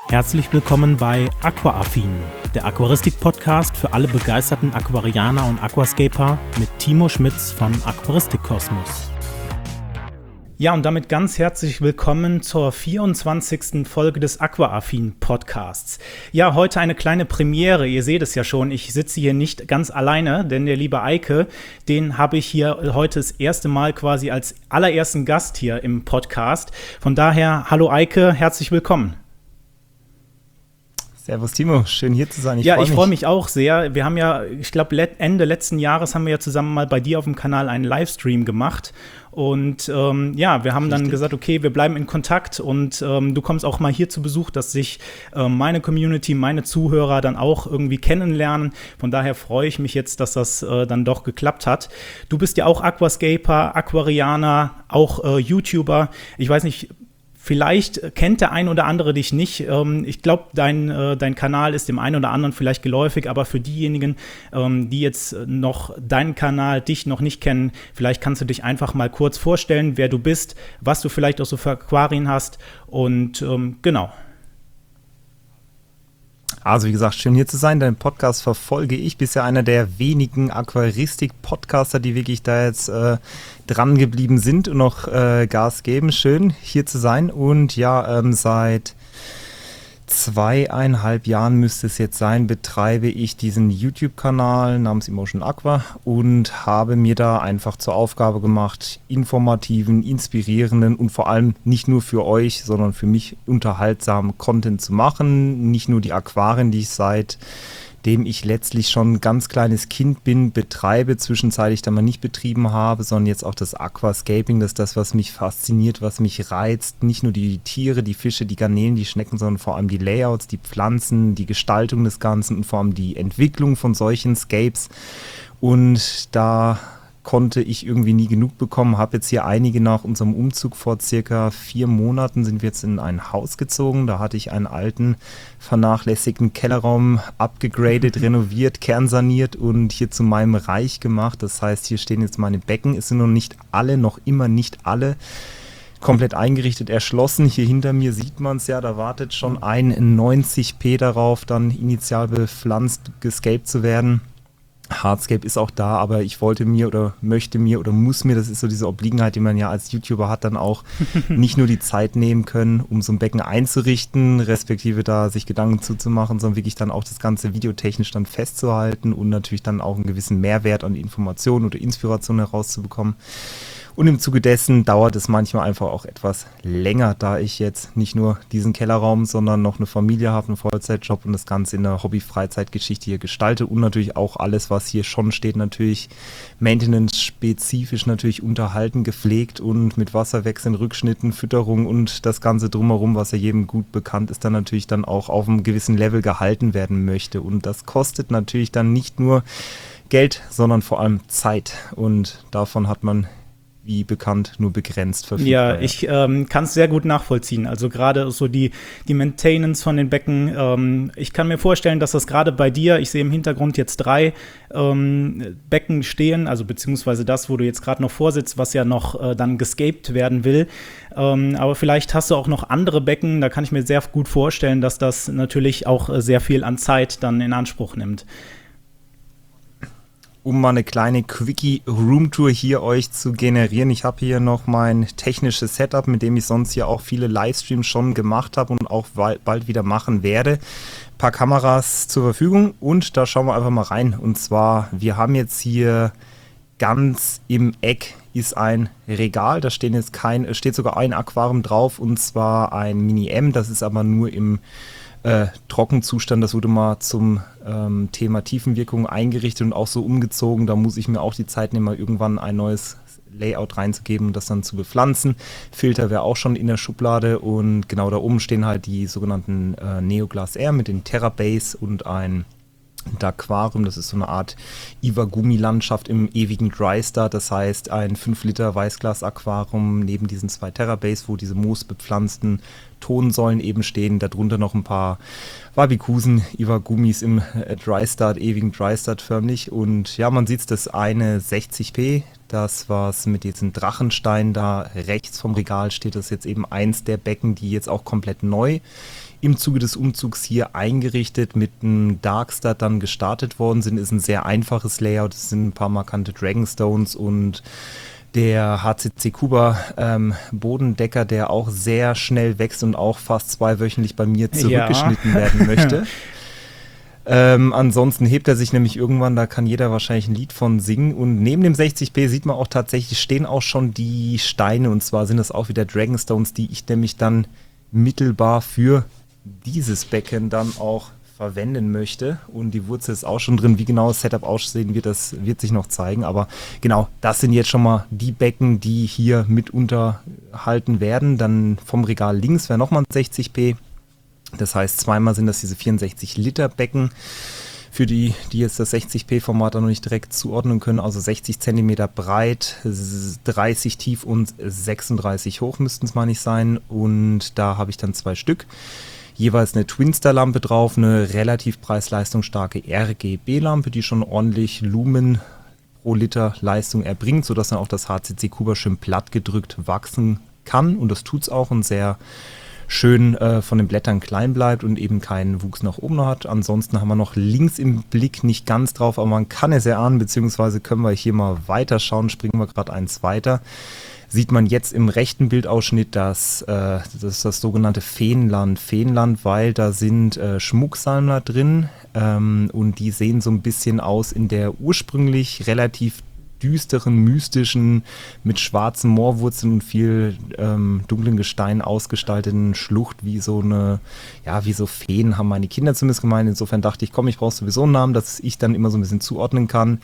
Herzlich willkommen bei Aquaaffin, der Aquaristik-Podcast für alle begeisterten Aquarianer und Aquascaper mit Timo Schmitz von Aquaristik Kosmos. Ja, und damit ganz herzlich willkommen zur 24. Folge des Aquaaffin Podcasts. Ja, heute eine kleine Premiere. Ihr seht es ja schon, ich sitze hier nicht ganz alleine, denn der liebe Eike, den habe ich hier heute das erste Mal quasi als allerersten Gast hier im Podcast. Von daher, hallo Eike, herzlich willkommen. Servus Timo, schön hier zu sein. Ich freue mich auch sehr. Wir haben ja, ich glaube Ende letzten Jahres haben wir ja zusammen mal bei dir auf dem Kanal einen Livestream gemacht. Und wir haben dann gesagt, okay, wir bleiben in Kontakt und du kommst auch mal hier zu Besuch, dass sich meine Community, meine Zuhörer dann auch irgendwie kennenlernen. Von daher freue ich mich jetzt, dass das dann doch geklappt hat. Du bist ja auch Aquascaper, Aquarianer, auch YouTuber. Ich weiß nicht, vielleicht kennt der ein oder andere dich nicht. Ich glaube, dein Kanal ist dem einen oder anderen vielleicht geläufig, aber für diejenigen, die jetzt noch deinen Kanal, dich noch nicht kennen, vielleicht kannst du dich einfach mal kurz vorstellen, wer du bist, was du vielleicht auch so für Aquarien hast und genau. Also wie gesagt, schön hier zu sein. Deinen Podcast verfolge ich. Bist ja einer der wenigen Aquaristik-Podcaster, die wirklich da jetzt dran geblieben sind und noch Gas geben. Schön hier zu sein. Und ja, seit 2,5 Jahren müsste es jetzt sein, betreibe ich diesen YouTube-Kanal namens Emotion Aqua und habe mir da einfach zur Aufgabe gemacht, informativen, inspirierenden und vor allem nicht nur für euch, sondern für mich unterhaltsamen Content zu machen. Nicht nur die Aquarien, die ich seitdem ich letztlich schon ein ganz kleines Kind bin, betreibe, zwischenzeitlich dann mal nicht betrieben habe, sondern jetzt auch das Aquascaping, das ist das, was mich fasziniert, was mich reizt. Nicht nur die Tiere, die Fische, die Garnelen, die Schnecken, sondern vor allem die Layouts, die Pflanzen, die Gestaltung des Ganzen und vor allem die Entwicklung von solchen Scapes. Und da konnte ich irgendwie nie genug bekommen, habe jetzt hier einige nach unserem Umzug vor circa 4 Monaten sind wir jetzt in ein Haus gezogen, da hatte ich einen alten, vernachlässigten Kellerraum abgegradet, renoviert, kernsaniert und hier zu meinem Reich gemacht, das heißt, hier stehen jetzt meine Becken, es sind noch immer nicht alle komplett eingerichtet, erschlossen, hier hinter mir sieht man es ja, da wartet schon ein 90p darauf, dann initial bepflanzt, gescaped zu werden. Hardscape ist auch da, aber ich wollte mir oder möchte mir oder muss mir, das ist so diese Obliegenheit, die man ja als YouTuber hat, dann auch nicht nur die Zeit nehmen können, um so ein Becken einzurichten, respektive da sich Gedanken zuzumachen, sondern wirklich dann auch das ganze videotechnisch dann festzuhalten und natürlich dann auch einen gewissen Mehrwert an Informationen oder Inspiration herauszubekommen. Und im Zuge dessen dauert es manchmal einfach auch etwas länger, da ich jetzt nicht nur diesen Kellerraum, sondern noch eine Familie habe, einen Vollzeitjob und das Ganze in der Hobby-Freizeitgeschichte hier gestalte und natürlich auch alles, was hier schon steht, natürlich maintenance-spezifisch natürlich unterhalten, gepflegt und mit Wasserwechseln, Rückschnitten, Fütterung und das Ganze drumherum, was ja jedem gut bekannt ist, dann natürlich dann auch auf einem gewissen Level gehalten werden möchte. Und das kostet natürlich dann nicht nur Geld, sondern vor allem Zeit und davon hat man wie bekannt, nur begrenzt verfügbar. Ja, ich kann es sehr gut nachvollziehen. Also gerade so die Maintenance von den Becken. Ich kann mir vorstellen, dass das gerade bei dir, ich sehe im Hintergrund jetzt 3 Becken stehen, also beziehungsweise das, wo du jetzt gerade noch vorsitzt, was ja noch dann gescaped werden will. Aber vielleicht hast du auch noch andere Becken, da kann ich mir sehr gut vorstellen, dass das natürlich auch sehr viel an Zeit dann in Anspruch nimmt. Um mal eine kleine Quickie-Roomtour hier euch zu generieren. Ich habe hier noch mein technisches Setup, mit dem ich sonst hier auch viele Livestreams schon gemacht habe und auch bald wieder machen werde. Ein paar Kameras zur Verfügung und da schauen wir einfach mal rein. Und zwar, wir haben jetzt hier ganz im Eck ist ein Regal, da steht sogar ein Aquarium drauf und zwar ein Mini-M, das ist aber nur im Trockenzustand, das wurde mal zum Thema Tiefenwirkung eingerichtet und auch so umgezogen. Da muss ich mir auch die Zeit nehmen, mal irgendwann ein neues Layout reinzugeben und das dann zu bepflanzen. Filter wäre auch schon in der Schublade und genau da oben stehen halt die sogenannten Neoglas Air mit den Terrabase und ein Aquarium, das ist so eine Art Iwagumi-Landschaft im ewigen Dry-Start, das heißt ein 5 Liter Weißglas-Aquarium neben diesen 2 Terrabase, wo diese moosbepflanzten Tonsäulen eben stehen, darunter noch ein paar Wabikusen, Iwagumis im Dry-Start, ewigen Dry-Start förmlich und ja, man sieht das eine 60p, das, was mit diesen Drachensteinen da rechts vom Regal steht, das ist jetzt eben eins der Becken, die jetzt auch komplett neu im Zuge des Umzugs hier eingerichtet mit einem Darkstar dann gestartet worden sind. Ist ein sehr einfaches Layout, es sind ein paar markante Dragonstones und der HCC Kuba Bodendecker, der auch sehr schnell wächst und auch fast zweiwöchentlich bei mir zurückgeschnitten werden möchte. Ansonsten hebt er sich nämlich irgendwann, da kann jeder wahrscheinlich ein Lied von singen. Und neben dem 60p sieht man auch tatsächlich, stehen auch schon die Steine. Und zwar sind das auch wieder Dragonstones, die ich nämlich dann mittelbar für dieses Becken dann auch verwenden möchte. Und die Wurzel ist auch schon drin. Wie genau das Setup aussehen wird, das wird sich noch zeigen. Aber genau, das sind jetzt schon mal die Becken, die hier mit unterhalten werden. Dann vom Regal links wäre nochmal ein 60p. Das heißt, zweimal sind das diese 64 Liter Becken. Für die jetzt das 60p-Format noch nicht direkt zuordnen können. Also 60 cm breit, 30 tief und 36 hoch müssten es mal nicht sein. Und da habe ich dann 2 Stück. Jeweils eine Twinstar-Lampe drauf, eine relativ preis-leistungsstarke RGB-Lampe, die schon ordentlich Lumen pro Liter Leistung erbringt, sodass dann auch das HCC Kuba schön platt gedrückt wachsen kann. Und das tut es auch und sehr schön von den Blättern klein bleibt und eben keinen Wuchs nach oben hat. Ansonsten haben wir noch links im Blick nicht ganz drauf, aber man kann es erahnen, beziehungsweise können wir hier mal weiterschauen, springen wir gerade eins weiter. Sieht man jetzt im rechten Bildausschnitt, das ist das sogenannte Feenland. Feenland, weil da sind Schmucksammler drin und die sehen so ein bisschen aus in der ursprünglich relativ düsteren, mystischen, mit schwarzen Moorwurzeln und viel dunklen Gestein ausgestalteten Schlucht, wie so Feen, haben meine Kinder zumindest gemeint. Insofern dachte ich, komm, ich brauche sowieso einen Namen, dass ich dann immer so ein bisschen zuordnen kann.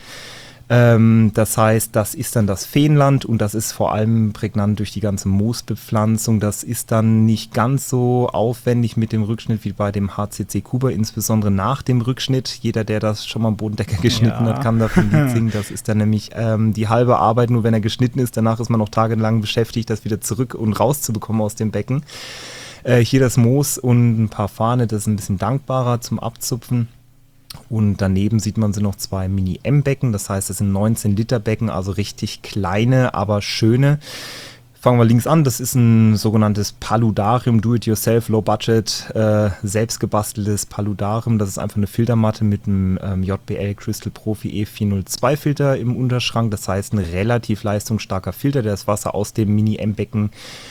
Das heißt, das ist dann das Feenland und das ist vor allem prägnant durch die ganze Moosbepflanzung. Das ist dann nicht ganz so aufwendig mit dem Rückschnitt wie bei dem HCC Kuba, insbesondere nach dem Rückschnitt. Jeder, der das schon mal am Bodendecker geschnitten hat, kann davon ein Lied singen. Das ist dann nämlich die halbe Arbeit, nur wenn er geschnitten ist. Danach ist man noch tagelang beschäftigt, das wieder zurück und rauszubekommen aus dem Becken. Hier das Moos und ein paar Fahne, das ist ein bisschen dankbarer zum Abzupfen. Und daneben sieht man noch 2 Mini-M-Becken, das heißt, das sind 19 Liter Becken, also richtig kleine, aber schöne. Fangen wir links an, das ist ein sogenanntes Paludarium, Do-it-yourself, Low-Budget, selbst gebasteltes Paludarium. Das ist einfach eine Filtermatte mit einem JBL Crystal Profi E402 Filter im Unterschrank. Das heißt, ein relativ leistungsstarker Filter, der das Wasser aus dem Mini-M-Becken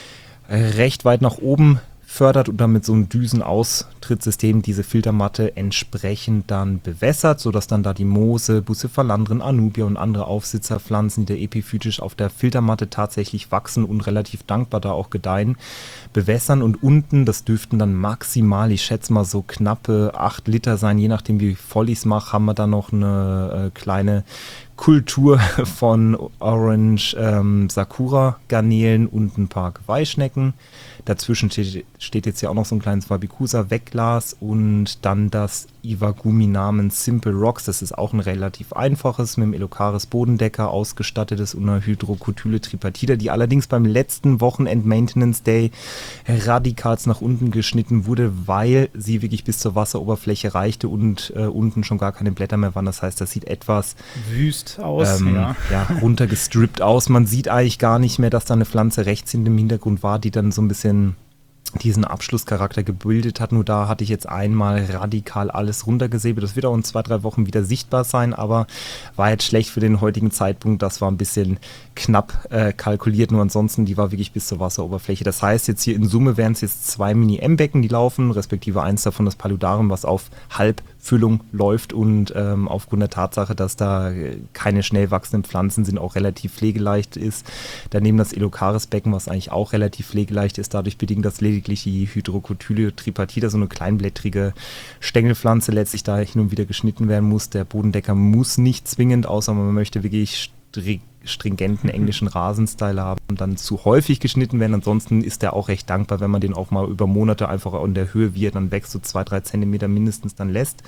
recht weit nach oben fördert und dann mit so einem Düsenaustrittssystem diese Filtermatte entsprechend dann bewässert, sodass dann da die Moose, Bucephalandren, Anubia und andere Aufsitzerpflanzen, die da epiphytisch auf der Filtermatte tatsächlich wachsen und relativ dankbar da auch gedeihen, bewässern. Und unten, das dürften dann maximal, ich schätze mal so knappe 8 Liter sein, je nachdem wie voll ich es mache, haben wir da noch eine kleine Kultur von Orange Sakura Garnelen und ein paar Geweihschnecken. Dazwischen steht jetzt ja auch noch so ein kleines Wabikusa Wegglas und dann das Iwagumi namens Simple Rocks. Das ist auch ein relativ einfaches, mit dem Elocaris Bodendecker ausgestattetes und einer Hydrocotyle Tripartita, die allerdings beim letzten Wochenend Maintenance Day radikal nach unten geschnitten wurde, weil sie wirklich bis zur Wasseroberfläche reichte und unten schon gar keine Blätter mehr waren. Das heißt, das sieht etwas wüst aus, runtergestrippt aus. Man sieht eigentlich gar nicht mehr, dass da eine Pflanze rechts in dem Hintergrund war, die dann so ein bisschen diesen Abschlusscharakter gebildet hat. Nur da hatte ich jetzt einmal radikal alles runtergesäbelt. Das wird auch in 2-3 Wochen wieder sichtbar sein, aber war jetzt schlecht für den heutigen Zeitpunkt. Das war ein bisschen knapp kalkuliert. Nur ansonsten, die war wirklich bis zur Wasseroberfläche. Das heißt, jetzt hier in Summe wären es jetzt 2 Mini-M-Becken, die laufen, respektive eins davon das Paludarium, was auf Halbfüllung läuft und aufgrund der Tatsache, dass da keine schnell wachsenden Pflanzen sind, auch relativ pflegeleicht ist. Daneben das Elocaris-Becken, was eigentlich auch relativ pflegeleicht ist, dadurch bedingt, dass lediglich die Hydrocotyle Tripartita, so eine kleinblättrige Stängelpflanze, letztlich da hin und wieder geschnitten werden muss. Der Bodendecker muss nicht zwingend, außer man möchte wirklich stringenten englischen Rasenstyle haben, dann zu häufig geschnitten werden. Ansonsten ist der auch recht dankbar, wenn man den auch mal über Monate einfach in der Höhe, wie er dann wächst, so 2-3 Zentimeter mindestens dann lässt.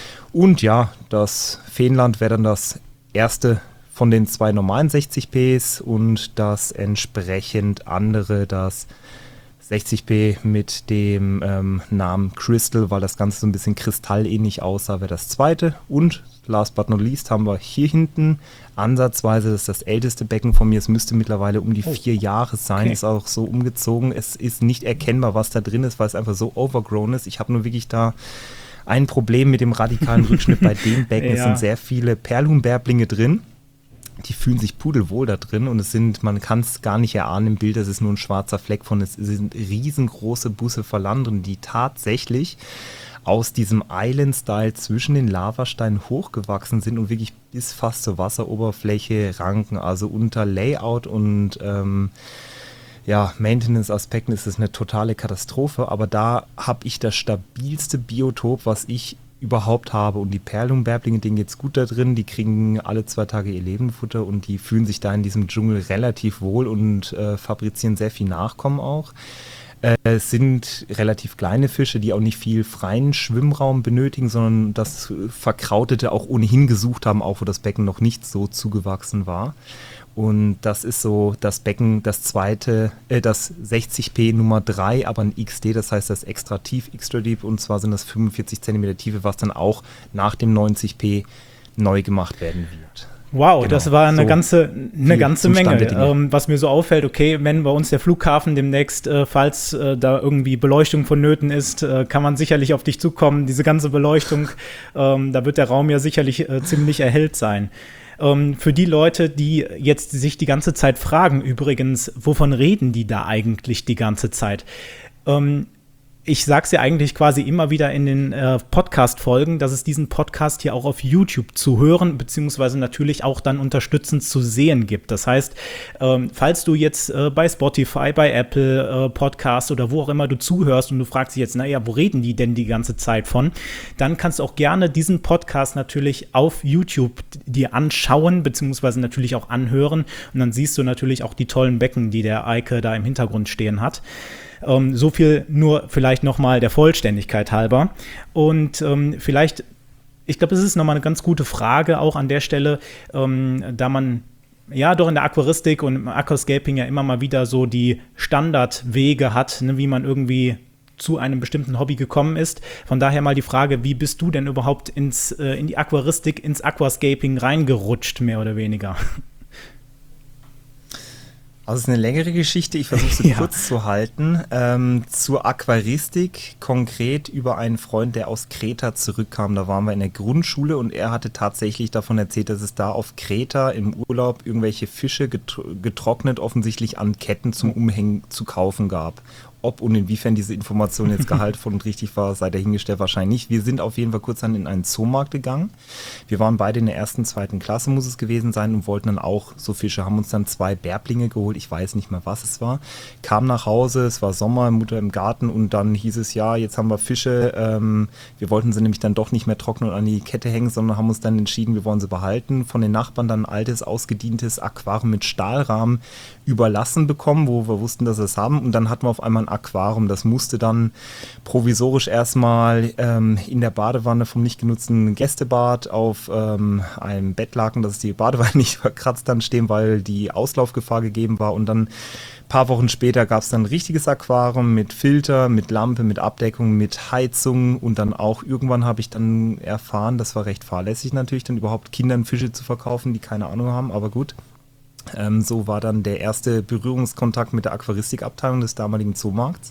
Und ja, das Feenland wäre dann das erste von den 2 normalen 60ps und das entsprechend andere, das 60p mit dem Namen Crystal, weil das Ganze so ein bisschen kristallähnlich aussah, wäre das zweite. Und last but not least haben wir hier hinten ansatzweise, das ist das älteste Becken von mir, es müsste mittlerweile um die 4 Jahre sein, okay. Ist auch so umgezogen. Es ist nicht erkennbar, was da drin ist, weil es einfach so overgrown ist. Ich habe nur wirklich da ein Problem mit dem radikalen Rückschnitt bei dem Becken. Es sind sehr viele Perlhuhnbärblinge drin. Die fühlen sich pudelwohl da drin und man kann es gar nicht erahnen im Bild, das ist nur ein schwarzer Fleck von, es sind riesengroße Bucephalandren, die tatsächlich aus diesem Island-Style zwischen den Lavasteinen hochgewachsen sind und wirklich bis fast zur Wasseroberfläche ranken. Also unter Layout und Maintenance-Aspekten ist es eine totale Katastrophe, aber da habe ich das stabilste Biotop, was ich überhaupt habe. Und die Perlhuhnbärblinge, denen geht's gut da drin, die kriegen alle 2 Tage ihr Lebenfutter und die fühlen sich da in diesem Dschungel relativ wohl und fabrizieren sehr viel Nachkommen auch. Es sind relativ kleine Fische, die auch nicht viel freien Schwimmraum benötigen, sondern das Verkrautete auch ohnehin gesucht haben, auch wo das Becken noch nicht so zugewachsen war. Und das ist so das Becken, das zweite, das 60p Nummer 3, aber ein XD, das heißt das extra tief, extra deep, und zwar sind das 45 cm Tiefe, was dann auch nach dem 90p neu gemacht werden wird. Wow, genau. Das war eine ganze Menge. Was mir so auffällt, okay, wenn bei uns der Flughafen demnächst, falls da irgendwie Beleuchtung vonnöten ist, kann man sicherlich auf dich zukommen. Diese ganze Beleuchtung, da wird der Raum ja sicherlich ziemlich erhellt sein. Für die Leute, die jetzt sich die ganze Zeit fragen, übrigens, wovon reden die da eigentlich die ganze Zeit? Ich sage es ja eigentlich quasi immer wieder in den Podcast-Folgen, dass es diesen Podcast hier auch auf YouTube zu hören, beziehungsweise natürlich auch dann unterstützend zu sehen gibt. Das heißt, falls du jetzt bei Spotify, bei Apple Podcast oder wo auch immer du zuhörst und du fragst dich jetzt, naja, wo reden die denn die ganze Zeit von? Dann kannst du auch gerne diesen Podcast natürlich auf YouTube dir anschauen, beziehungsweise natürlich auch anhören. Und dann siehst du natürlich auch die tollen Becken, die der Eike da im Hintergrund stehen hat. So viel nur vielleicht nochmal der Vollständigkeit halber. Und vielleicht, ich glaube, es ist nochmal eine ganz gute Frage auch an der Stelle, da man ja doch in der Aquaristik und im Aquascaping ja immer mal wieder so die Standardwege hat, ne, wie man irgendwie zu einem bestimmten Hobby gekommen ist. Von daher mal die Frage, wie bist du denn überhaupt in die Aquaristik, ins Aquascaping reingerutscht, mehr oder weniger? Also es ist eine längere Geschichte, ich versuche sie kurz zu halten. Zur Aquaristik, konkret über einen Freund, der aus Kreta zurückkam. Da waren wir in der Grundschule und er hatte tatsächlich davon erzählt, dass es da auf Kreta im Urlaub irgendwelche Fische getrocknet offensichtlich an Ketten zum Umhängen zu kaufen gab. Ob und inwiefern diese Information jetzt gehaltvoll und richtig war, sei dahingestellt, wahrscheinlich nicht. Wir sind auf jeden Fall kurz dann in einen Zoomarkt gegangen. Wir waren beide in der 1., 2. Klasse, muss es gewesen sein, und wollten dann auch so Fische, haben uns dann 2 Bärblinge geholt, ich weiß nicht mehr, was es war. Kam nach Hause, es war Sommer, Mutter im Garten, und dann hieß es, ja, jetzt haben wir Fische. Wir wollten sie nämlich dann doch nicht mehr trocknen und an die Kette hängen, sondern haben uns dann entschieden, wir wollen sie behalten. Von den Nachbarn dann ein altes, ausgedientes Aquarium mit Stahlrahmen überlassen bekommen, wo wir wussten, dass wir es haben, und dann hatten wir auf einmal ein Aquarium. Das musste dann provisorisch erstmal in der Badewanne vom nicht genutzten Gästebad auf einem Bettlaken, dass die Badewanne nicht verkratzt dann stehen, weil die Auslaufgefahr gegeben war, und dann ein paar Wochen später gab es dann ein richtiges Aquarium mit Filter, mit Lampe, mit Abdeckung, mit Heizung, und dann auch irgendwann habe ich dann erfahren, das war recht fahrlässig natürlich, dann überhaupt Kindern Fische zu verkaufen, die keine Ahnung haben, aber gut. So war dann der erste Berührungskontakt mit der Aquaristikabteilung des damaligen Zoomarkts.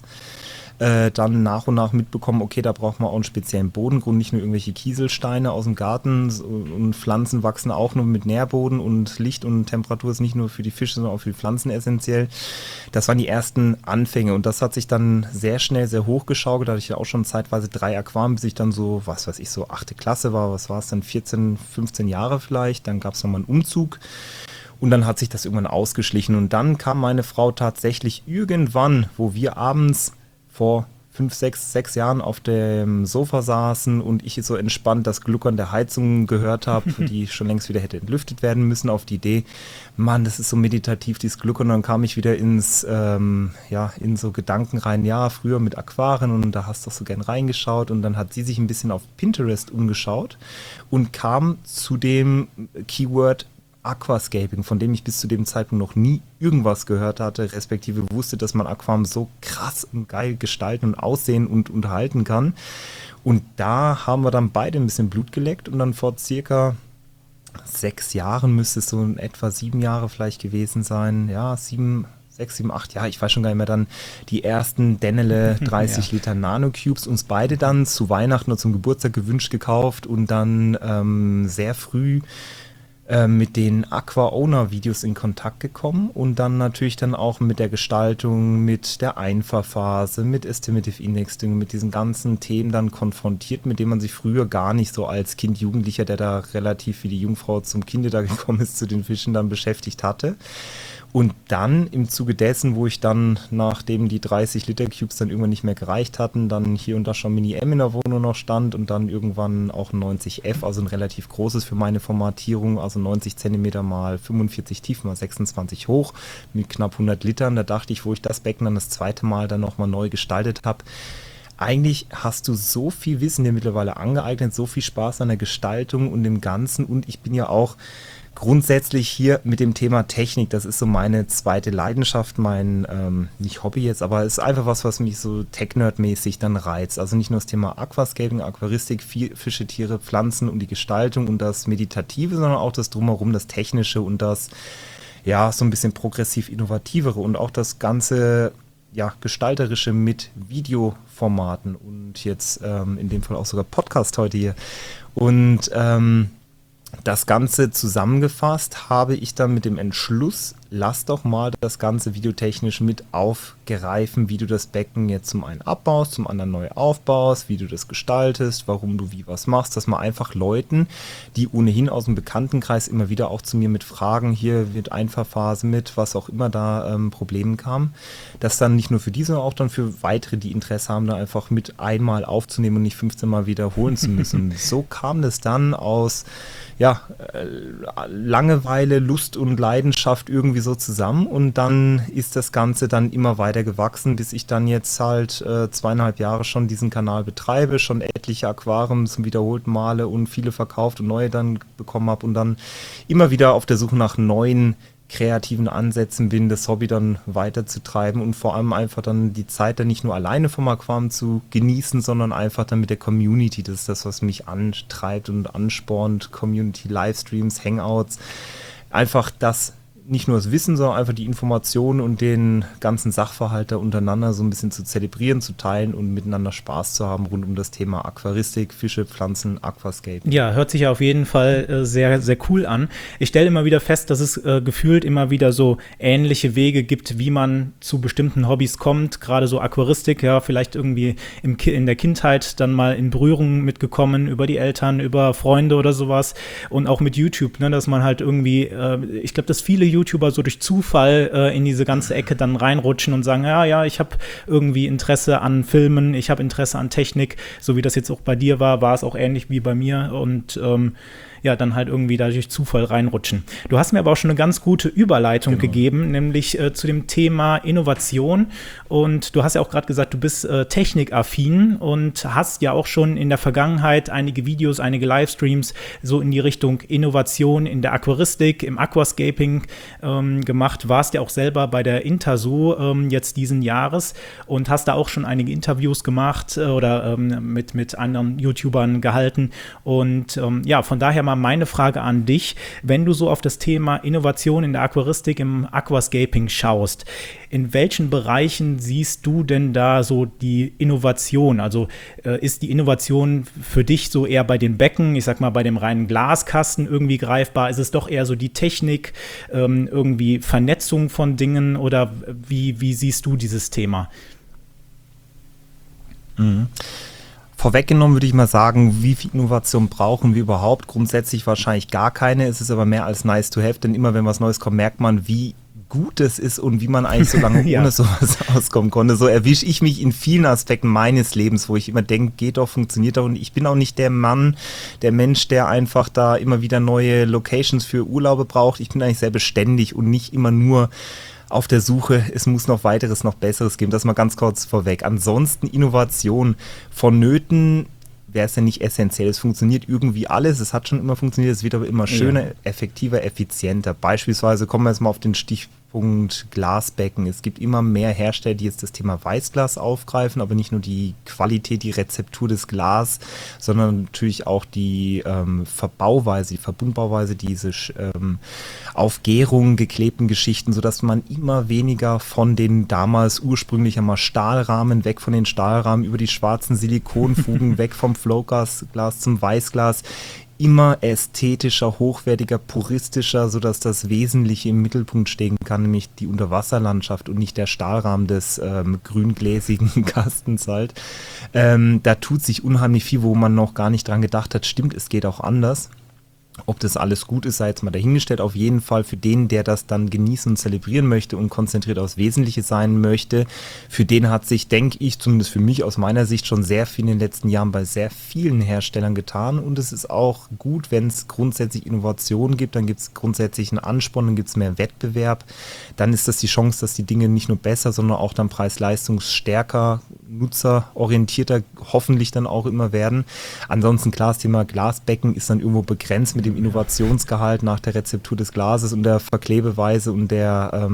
Dann nach und nach mitbekommen, okay, da braucht man auch einen speziellen Bodengrund, nicht nur irgendwelche Kieselsteine aus dem Garten, und Pflanzen wachsen auch nur mit Nährboden, und Licht und Temperatur ist nicht nur für die Fische, sondern auch für die Pflanzen essentiell. Das waren die ersten Anfänge, und das hat sich dann sehr schnell sehr hochgeschaukelt. Da hatte ich ja auch schon zeitweise 3 Aquarien, bis ich dann so, was weiß ich, so 8. Klasse war, was war es dann, 14, 15 Jahre vielleicht. Dann gab es nochmal einen Umzug. Und dann hat sich das irgendwann ausgeschlichen. Und dann kam meine Frau tatsächlich irgendwann, wo wir abends vor 5, 6 Jahren auf dem Sofa saßen und ich so entspannt das Gluckern der Heizung gehört habe, die schon längst wieder hätte entlüftet werden müssen, auf die Idee, Mann, das ist so meditativ, dieses Gluckern. Und dann kam ich wieder in so Gedanken rein, ja, früher mit Aquarien, und da hast du doch so gern reingeschaut. Und dann hat sie sich ein bisschen auf Pinterest umgeschaut und kam zu dem Keyword Aquascaping, von dem ich bis zu dem Zeitpunkt noch nie irgendwas gehört hatte, respektive wusste, dass man Aquarium so krass und geil gestalten und aussehen und unterhalten kann. Und da haben wir dann beide ein bisschen Blut geleckt und dann vor circa 6 Jahren, müsste es so in etwa 7 Jahre vielleicht gewesen sein, ja, 6, 7, 8 Jahre, ich weiß schon gar nicht mehr, dann die ersten Dennele 30 Liter Nano-Cubes uns beide dann zu Weihnachten oder zum Geburtstag gewünscht gekauft und dann sehr früh mit den Aqua-Owner-Videos in Kontakt gekommen und dann natürlich dann auch mit der Gestaltung, mit der Einfahrphase, mit Estimative Indexing, mit diesen ganzen Themen dann konfrontiert, mit denen man sich früher gar nicht so als Kind, Jugendlicher, der da relativ wie die Jungfrau zum Kinde da gekommen ist, zu den Fischen dann beschäftigt hatte. Und dann im Zuge dessen, wo ich dann, nachdem die 30 Liter Cubes dann irgendwann nicht mehr gereicht hatten, dann hier und da schon Mini M in der Wohnung noch stand und dann irgendwann auch ein 90F, also ein relativ großes für meine Formatierung, also 90 cm mal 45 tief mal 26 hoch mit knapp 100 Litern. Da dachte ich, wo ich das Becken dann das zweite Mal dann nochmal neu gestaltet habe, eigentlich hast du so viel Wissen dir mittlerweile angeeignet, so viel Spaß an der Gestaltung und dem Ganzen und ich bin ja auch grundsätzlich hier mit dem Thema Technik, das ist so meine zweite Leidenschaft, mein, nicht Hobby jetzt, aber es ist einfach was mich so Tech-Nerd-mäßig dann reizt. Also nicht nur das Thema Aquascaping, Aquaristik, Fische, Tiere, Pflanzen und die Gestaltung und das Meditative, sondern auch das Drumherum, das Technische und das, ja, so ein bisschen progressiv-innovativere und auch das ganze, ja, Gestalterische mit Videoformaten und jetzt in dem Fall auch sogar Podcast heute hier. Und das Ganze zusammengefasst habe ich dann mit dem Entschluss, lass doch mal das Ganze videotechnisch mit aufgreifen, wie du das Becken jetzt zum einen abbaust, zum anderen neu aufbaust, wie du das gestaltest, warum du wie was machst, dass man einfach Leuten, die ohnehin aus dem Bekanntenkreis immer wieder auch zu mir mit Fragen, hier wird Einfahrphase mit, was auch immer da Problemen kam, dass dann nicht nur für diese, sondern auch dann für weitere, die Interesse haben, da einfach mit einmal aufzunehmen und nicht 15 Mal wiederholen zu müssen. So kam das dann aus Langeweile, Lust und Leidenschaft irgendwie so zusammen und dann ist das Ganze dann immer weiter gewachsen, bis ich dann jetzt halt 2,5 Jahre schon diesen Kanal betreibe, schon etliche Aquarien zum wiederholten Male und viele verkauft und neue dann bekommen habe und dann immer wieder auf der Suche nach neuen kreativen Ansätzen bin, das Hobby dann weiterzutreiben und vor allem einfach dann die Zeit dann nicht nur alleine vom Aquarium zu genießen, sondern einfach dann mit der Community. Das ist das, was mich antreibt und anspornt. Community, Livestreams, Hangouts. Einfach das, nicht nur das Wissen, sondern einfach die Informationen und den ganzen Sachverhalt da untereinander so ein bisschen zu zelebrieren, zu teilen und miteinander Spaß zu haben rund um das Thema Aquaristik, Fische, Pflanzen, Aquascape. Ja, hört sich ja auf jeden Fall sehr, sehr cool an. Ich stelle immer wieder fest, dass es gefühlt immer wieder so ähnliche Wege gibt, wie man zu bestimmten Hobbys kommt. Gerade so Aquaristik, ja, vielleicht irgendwie in der Kindheit dann mal in Berührung mitgekommen, über die Eltern, über Freunde oder sowas. Und auch mit YouTube, ne, dass man halt irgendwie, ich glaube, dass viele YouTuber so durch Zufall in diese ganze Ecke dann reinrutschen und sagen, ja, ich habe irgendwie Interesse an Filmen, ich habe Interesse an Technik, so wie das jetzt auch bei dir war es auch ähnlich wie bei mir und dann halt irgendwie da durch Zufall reinrutschen. Du hast mir aber auch schon eine ganz gute Überleitung gegeben, nämlich zu dem Thema Innovation und du hast ja auch gerade gesagt, du bist technikaffin und hast ja auch schon in der Vergangenheit einige Videos, einige Livestreams so in die Richtung Innovation in der Aquaristik, im Aquascaping gemacht, warst ja auch selber bei der Interso jetzt diesen Jahres und hast da auch schon einige Interviews gemacht oder mit anderen YouTubern gehalten und von daher mal meine Frage an dich, wenn du so auf das Thema Innovation in der Aquaristik, im Aquascaping schaust, in welchen Bereichen siehst du denn da so die Innovation? Also ist die Innovation für dich so eher bei den Becken, ich sag mal bei dem reinen Glaskasten irgendwie greifbar? Ist es doch eher so die Technik, irgendwie Vernetzung von Dingen oder wie siehst du dieses Thema? Mhm. Vorweggenommen würde ich mal sagen, wie viel Innovation brauchen wir überhaupt? Grundsätzlich wahrscheinlich gar keine. Es ist aber mehr als nice to have, denn immer wenn was Neues kommt, merkt man, wie gut es ist und wie man eigentlich so lange ohne sowas auskommen konnte. So erwische ich mich in vielen Aspekten meines Lebens, wo ich immer denke, geht doch, funktioniert doch. Und ich bin auch nicht der Mensch, der einfach da immer wieder neue Locations für Urlaube braucht. Ich bin eigentlich sehr beständig und nicht immer nur auf der Suche, es muss noch weiteres, noch Besseres geben. Das mal ganz kurz vorweg. Ansonsten Innovation vonnöten wäre es ja nicht essentiell. Es funktioniert irgendwie alles, es hat schon immer funktioniert, es wird aber immer schöner, effektiver, effizienter. Beispielsweise kommen wir jetzt mal auf den Stichpunkt Glasbecken. Es gibt immer mehr Hersteller, die jetzt das Thema Weißglas aufgreifen, aber nicht nur die Qualität, die Rezeptur des Glas, sondern natürlich auch die Verbauweise, die Verbundbauweise, diese auf Gärung geklebten Geschichten, sodass man immer weniger von den damals ursprünglich einmal Stahlrahmen, weg von den Stahlrahmen, über die schwarzen Silikonfugen, weg vom Flowglas zum Weißglas, immer ästhetischer, hochwertiger, puristischer, sodass das Wesentliche im Mittelpunkt stehen kann, nämlich die Unterwasserlandschaft und nicht der Stahlrahmen des grüngläsigen Kastens halt. Da tut sich unheimlich viel, wo man noch gar nicht dran gedacht hat. Stimmt, es geht auch anders. Ob das alles gut ist, sei jetzt mal dahingestellt. Auf jeden Fall für den, der das dann genießen und zelebrieren möchte und konzentriert aufs Wesentliche sein möchte, für den hat sich, denke ich, zumindest für mich aus meiner Sicht schon sehr viel in den letzten Jahren bei sehr vielen Herstellern getan. Und es ist auch gut, wenn es grundsätzlich Innovationen gibt, dann gibt es grundsätzlich einen Ansporn, dann gibt es mehr Wettbewerb. Dann ist das die Chance, dass die Dinge nicht nur besser, sondern auch dann preis-leistungsstärker, nutzerorientierter hoffentlich dann auch immer werden. Ansonsten klar, das Thema Glasbecken ist dann irgendwo begrenzt mit dem Innovationsgehalt nach der Rezeptur des Glases und der Verklebeweise und der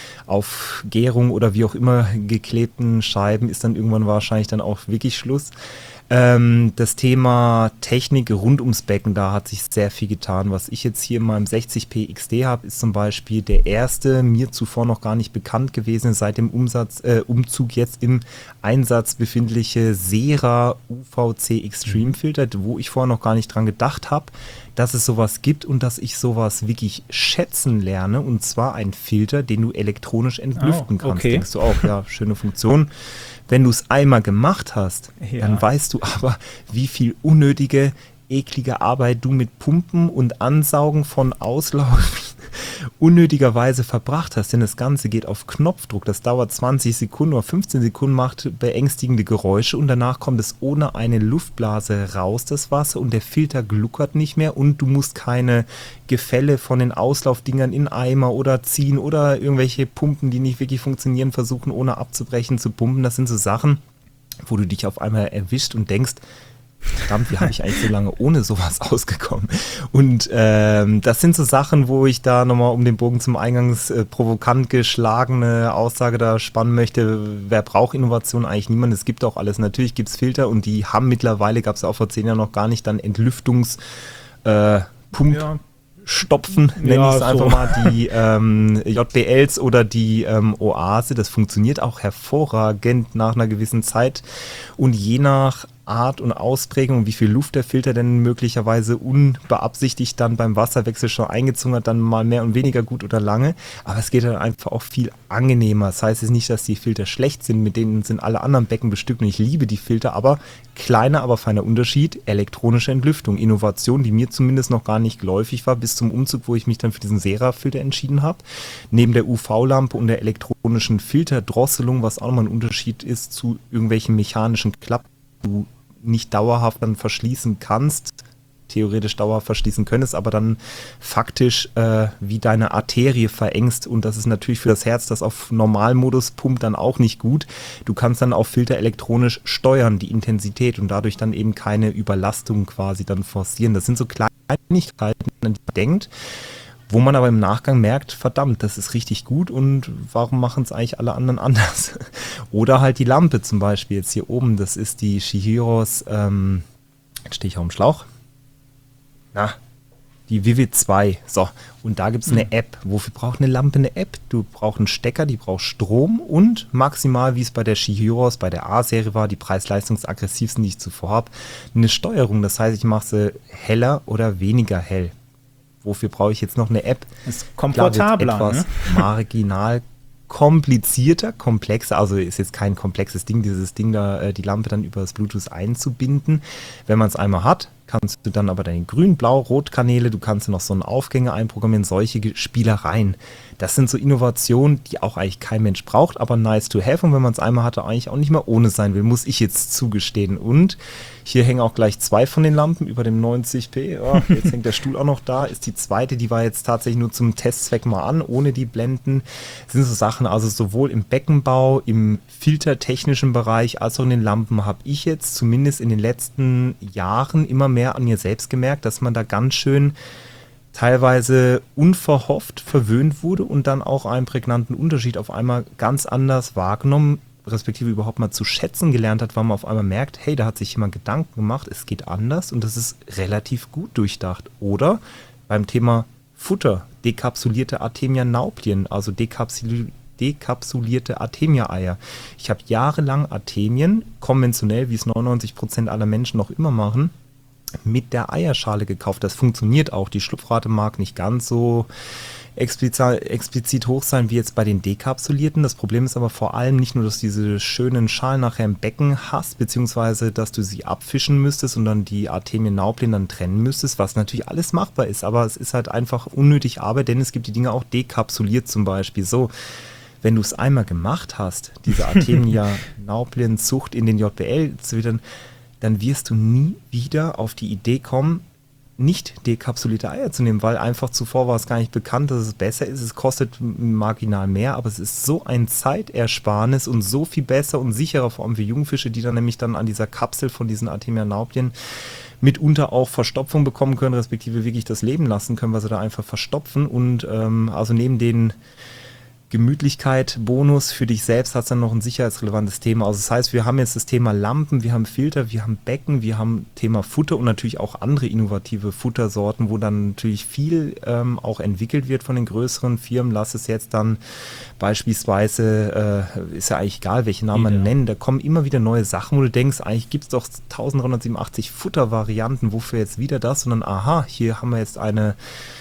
auf Gärung oder wie auch immer geklebten Scheiben ist dann irgendwann wahrscheinlich dann auch wirklich Schluss. Das Thema Technik rund ums Becken, da hat sich sehr viel getan. Was ich jetzt hier in meinem 60p XD habe, ist zum Beispiel der erste, mir zuvor noch gar nicht bekannt gewesen, seit dem Umzug jetzt im Einsatz befindliche Sera UVC Extreme Filter, wo ich vorher noch gar nicht dran gedacht habe, dass es sowas gibt und dass ich sowas wirklich schätzen lerne, und zwar ein Filter, den du elektronisch entlüften kannst. Okay. Denkst du auch, ja, schöne Funktion. Wenn du es einmal gemacht hast, dann weißt du aber, wie viel unnötige, eklige Arbeit du mit Pumpen und Ansaugen von Auslauf unnötigerweise verbracht hast, denn das Ganze geht auf Knopfdruck, das dauert 20 Sekunden oder 15 Sekunden, macht beängstigende Geräusche und danach kommt es ohne eine Luftblase raus, das Wasser, und der Filter gluckert nicht mehr und du musst keine Gefälle von den Auslaufdingern in Eimer oder ziehen oder irgendwelche Pumpen, die nicht wirklich funktionieren, versuchen ohne abzubrechen zu pumpen. Das sind so Sachen, wo du dich auf einmal erwischt und denkst, verdammt, wie habe ich eigentlich so lange ohne sowas ausgekommen? Und das sind so Sachen, wo ich da nochmal um den Bogen zum eingangs provokant geschlagene Aussage da spannen möchte. Wer braucht Innovation? Eigentlich niemand. Es gibt auch alles. Natürlich gibt es Filter und die haben mittlerweile, gab es ja auch vor 10 Jahren noch gar nicht, dann Entlüftungspump-Stopfen, nenne ich es einfach mal, die JBLs oder die Oase. Das funktioniert auch hervorragend nach einer gewissen Zeit und je nach Art und Ausprägung und wie viel Luft der Filter denn möglicherweise unbeabsichtigt dann beim Wasserwechsel schon eingezogen hat, dann mal mehr und weniger gut oder lange. Aber es geht dann einfach auch viel angenehmer. Das heißt jetzt nicht, dass die Filter schlecht sind, mit denen sind alle anderen Becken bestückt und ich liebe die Filter, aber kleiner, aber feiner Unterschied, elektronische Entlüftung. Innovation, die mir zumindest noch gar nicht geläufig war, bis zum Umzug, wo ich mich dann für diesen Sera-Filter entschieden habe. Neben der UV-Lampe und der elektronischen Filterdrosselung, was auch nochmal ein Unterschied ist zu irgendwelchen mechanischen Klappen, du nicht dauerhaft dann verschließen kannst, theoretisch dauerhaft verschließen könntest, aber dann faktisch wie deine Arterie verengst, und das ist natürlich für das Herz, das auf Normalmodus pumpt, dann auch nicht gut. Du kannst dann auf Filter elektronisch steuern, die Intensität, und dadurch dann eben keine Überlastung quasi dann forcieren. Das sind so Kleinigkeiten, an die man denkt, wo man aber im Nachgang merkt, verdammt, das ist richtig gut und warum machen es eigentlich alle anderen anders? Oder halt die Lampe zum Beispiel jetzt hier oben, das ist die Shihiros, jetzt stehe ich auf dem Schlauch, die Vivid 2, so, und da gibt es eine App. Wofür braucht eine Lampe eine App? Du brauchst einen Stecker, die braucht Strom und maximal, wie es bei der Shihiros, bei der A-Serie war, die preis-leistungsaggressivsten, die ich zuvor habe, eine Steuerung, das heißt, ich mache sie heller oder weniger hell. Wofür brauche ich jetzt noch eine App? Ist komfortabler, klar, etwas marginal komplizierter, komplexer, also ist jetzt kein komplexes Ding, dieses Ding da, die Lampe dann über das Bluetooth einzubinden. Wenn man es einmal hat, kannst du dann aber deine Grün-, Blau-, Rot-Kanäle, du kannst noch so einen Aufgänger einprogrammieren, solche Spielereien. Das sind so Innovationen, die auch eigentlich kein Mensch braucht, aber nice to have. Und wenn man es einmal hatte, eigentlich auch nicht mehr ohne sein will, muss ich jetzt zugestehen. Und hier hängen auch gleich 2 von den Lampen über dem 90p. Oh, jetzt hängt der Stuhl auch noch da. Ist die zweite, die war jetzt tatsächlich nur zum Testzweck mal an, ohne die Blenden. Das sind so Sachen, also sowohl im Beckenbau, im filtertechnischen Bereich, als auch in den Lampen habe ich jetzt zumindest in den letzten Jahren immer mehr an mir selbst gemerkt, dass man da ganz schön teilweise unverhofft verwöhnt wurde und dann auch einen prägnanten Unterschied auf einmal ganz anders wahrgenommen, respektive überhaupt mal zu schätzen gelernt hat, weil man auf einmal merkt, hey, da hat sich jemand Gedanken gemacht, es geht anders und das ist relativ gut durchdacht. Oder beim Thema Futter, dekapsulierte Artemia-Nauplien, also dekapsulierte Artemia-Eier. Ich habe jahrelang Artemien, konventionell, wie es 99% aller Menschen noch immer machen, mit der Eierschale gekauft. Das funktioniert auch. Die Schlupfrate mag nicht ganz so explizit hoch sein wie jetzt bei den dekapsulierten. Das Problem ist aber vor allem nicht nur, dass du diese schönen Schalen nachher im Becken hast, beziehungsweise dass du sie abfischen müsstest und dann die Artemien-Nauplien dann trennen müsstest, was natürlich alles machbar ist, aber es ist halt einfach unnötig Arbeit, denn es gibt die Dinge auch dekapsuliert zum Beispiel. So, wenn du es einmal gemacht hast, diese Artemia-Nauplien-Zucht in den JBL zu wittern, dann wirst du nie wieder auf die Idee kommen, nicht dekapsulierte Eier zu nehmen, weil einfach zuvor war es gar nicht bekannt, dass es besser ist. Es kostet marginal mehr, aber es ist so ein Zeitersparnis und so viel besser und sicherer, vor allem für Jungfische, die dann nämlich dann an dieser Kapsel von diesen Artemia-Nauplien mitunter auch Verstopfung bekommen können, respektive wirklich das Leben lassen können, weil sie da einfach verstopfen. Und also neben den Gemütlichkeit, Bonus für dich selbst hat es dann noch ein sicherheitsrelevantes Thema. Also das heißt, wir haben jetzt das Thema Lampen, wir haben Filter, wir haben Becken, wir haben Thema Futter und natürlich auch andere innovative Futtersorten, wo dann natürlich viel auch entwickelt wird von den größeren Firmen. Lass es jetzt dann beispielsweise, ist ja eigentlich egal, welche Namen man nennen, da kommen immer wieder neue Sachen, wo du denkst, eigentlich gibt es doch 1387 Futtervarianten, wofür jetzt wieder das? Sondern aha, hier haben wir jetzt eine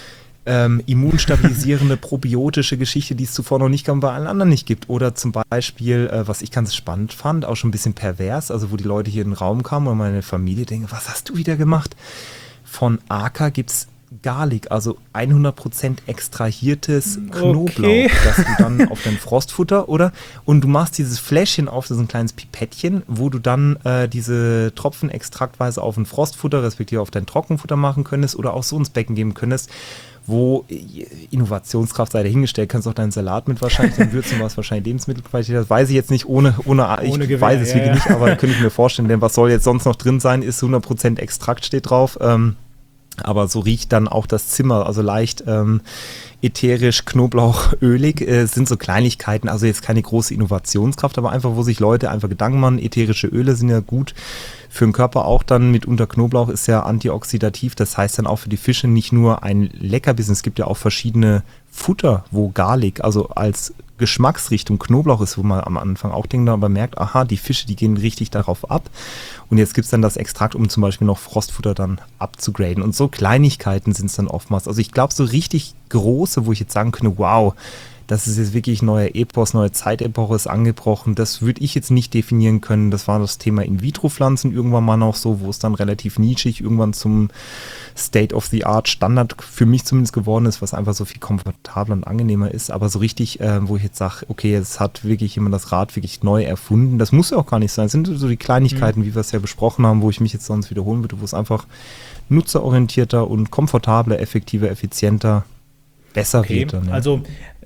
immunstabilisierende, probiotische Geschichte, die es zuvor noch nicht gab und bei allen anderen nicht gibt. Oder zum Beispiel, was ich ganz spannend fand, auch schon ein bisschen pervers, also wo die Leute hier in den Raum kamen und meine Familie denken, was hast du wieder gemacht? Von Arca gibt es Garlic, also 100% extrahiertes Knoblauch, das du dann auf dein Frostfutter, oder? Und du machst dieses Fläschchen auf, das ist ein kleines Pipettchen, wo du dann diese Tropfen extraktweise auf ein Frostfutter, respektive auf dein Trockenfutter machen könntest oder auch so ins Becken geben könntest, wo Innovationskraft sei dahingestellt, kannst auch deinen Salat mit wahrscheinlich dann würzen, was wahrscheinlich Lebensmittelqualität hat, weiß ich jetzt nicht, ohne ich Gewehr, weiß es wirklich nicht, aber könnte ich mir vorstellen, denn was soll jetzt sonst noch drin sein, ist 100% Extrakt steht drauf, aber so riecht dann auch das Zimmer, also leicht ätherisch, knoblauchölig, sind so Kleinigkeiten, also jetzt keine große Innovationskraft, aber einfach, wo sich Leute einfach Gedanken machen, ätherische Öle sind ja gut für den Körper auch dann, mitunter Knoblauch ist ja antioxidativ, das heißt dann auch für die Fische nicht nur ein Leckerbissen, es gibt ja auch verschiedene Futter, wo Garlic, also als Geschmacksrichtung Knoblauch ist, wo man am Anfang auch denkt, aber merkt, aha, die Fische, die gehen richtig darauf ab und jetzt gibt es dann das Extrakt, um zum Beispiel noch Frostfutter dann abzugraden und so Kleinigkeiten sind es dann oftmals, also ich glaube so richtig große, wo ich jetzt sagen könnte, wow, das ist jetzt wirklich neuer Epos, neue Zeitepoche ist angebrochen. Das würde ich jetzt nicht definieren können. Das war das Thema In-vitro-Pflanzen irgendwann mal noch so, wo es dann relativ nischig irgendwann zum State-of-the-Art-Standard für mich zumindest geworden ist, was einfach so viel komfortabler und angenehmer ist. Aber so richtig, wo ich jetzt sage, okay, jetzt hat wirklich jemand das Rad wirklich neu erfunden. Das muss ja auch gar nicht sein. Das sind so die Kleinigkeiten, wie wir es ja besprochen haben, wo ich mich jetzt sonst wiederholen würde, wo es einfach nutzerorientierter und komfortabler, effektiver, effizienter, besser wird dann. Ja. Also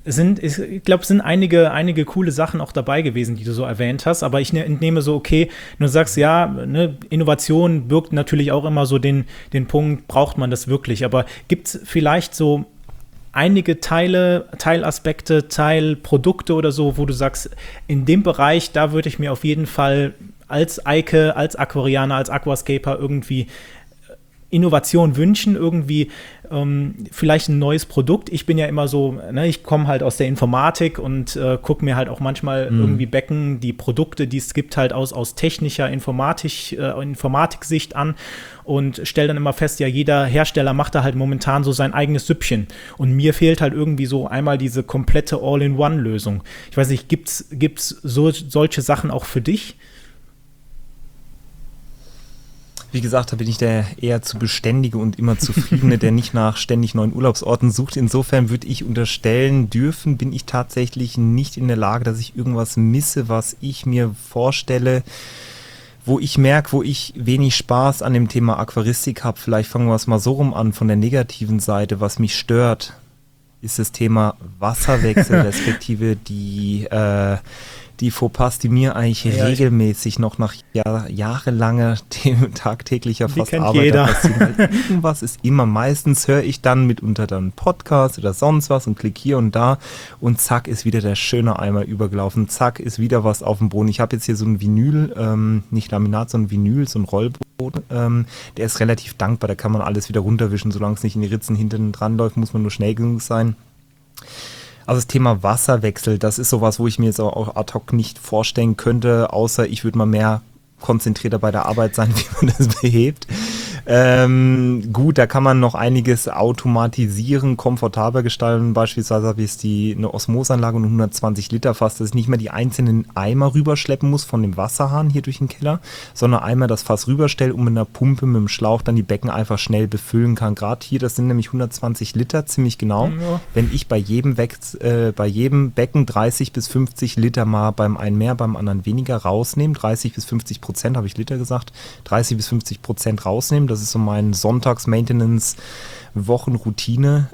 ich glaube, es sind einige coole Sachen auch dabei gewesen, die du so erwähnt hast, aber ich entnehme so, okay, du sagst, ja, ne, Innovation birgt natürlich auch immer so den Punkt, braucht man das wirklich, aber gibt es vielleicht so einige Teilaspekte, Teilprodukte oder so, wo du sagst, in dem Bereich, da würde ich mir auf jeden Fall als Eike, als Aquarianer, als Aquascaper irgendwie Innovation wünschen, irgendwie vielleicht ein neues Produkt. Ich bin ja immer so, ne, ich komme halt aus der Informatik und gucke mir halt auch manchmal irgendwie Becken, die Produkte, die es gibt, halt aus technischer Informatiksicht an und stelle dann immer fest, ja, jeder Hersteller macht da halt momentan so sein eigenes Süppchen. Und mir fehlt halt irgendwie so einmal diese komplette All-in-One-Lösung. Ich weiß nicht, gibt's solche Sachen auch für dich? Wie gesagt, da bin ich der eher zu beständige und immer zufriedene, der nicht nach ständig neuen Urlaubsorten sucht. Insofern würde ich unterstellen dürfen, bin ich tatsächlich nicht in der Lage, dass ich irgendwas misse, was ich mir vorstelle, wo ich merke, wo ich wenig Spaß an dem Thema Aquaristik habe. Vielleicht fangen wir es mal so rum an, von der negativen Seite. Was mich stört, ist das Thema Wasserwechsel, respektive die Fauxpas, die mir eigentlich regelmäßig noch nach jahrelanger tagtäglicher fast Arbeit passieren. Irgendwas ist immer, meistens höre ich dann mitunter dann Podcast oder sonst was und klicke hier und da und zack ist wieder der schöne Eimer übergelaufen, zack ist wieder was auf dem Boden. Ich habe jetzt hier so ein Vinyl, nicht Laminat, sondern Vinyl, so ein Rollboden, der ist relativ dankbar, da kann man alles wieder runterwischen, solange es nicht in die Ritzen hinten dran läuft, muss man nur schnell genug sein. Also das Thema Wasserwechsel, das ist sowas, wo ich mir jetzt auch ad hoc nicht vorstellen könnte, außer ich würde mal mehr konzentrierter bei der Arbeit sein, wie man das behebt. Gut, da kann man noch einiges automatisieren, komfortabler gestalten. Beispielsweise habe ich eine Osmosanlage und 120 Liter Fass, dass ich nicht mehr die einzelnen Eimer rüberschleppen muss von dem Wasserhahn hier durch den Keller, sondern einmal das Fass rüberstelle und mit einer Pumpe, mit dem Schlauch dann die Becken einfach schnell befüllen kann. Gerade hier, das sind nämlich 120 Liter, ziemlich genau. Ja. Wenn ich bei jedem Becken 30 bis 50 Liter mal beim einen mehr, beim anderen weniger rausnehme, 30 bis 50% habe ich Liter gesagt, 30 bis 50% rausnehmen, das ist so mein Sonntags-Maintenance-Wochenroutine,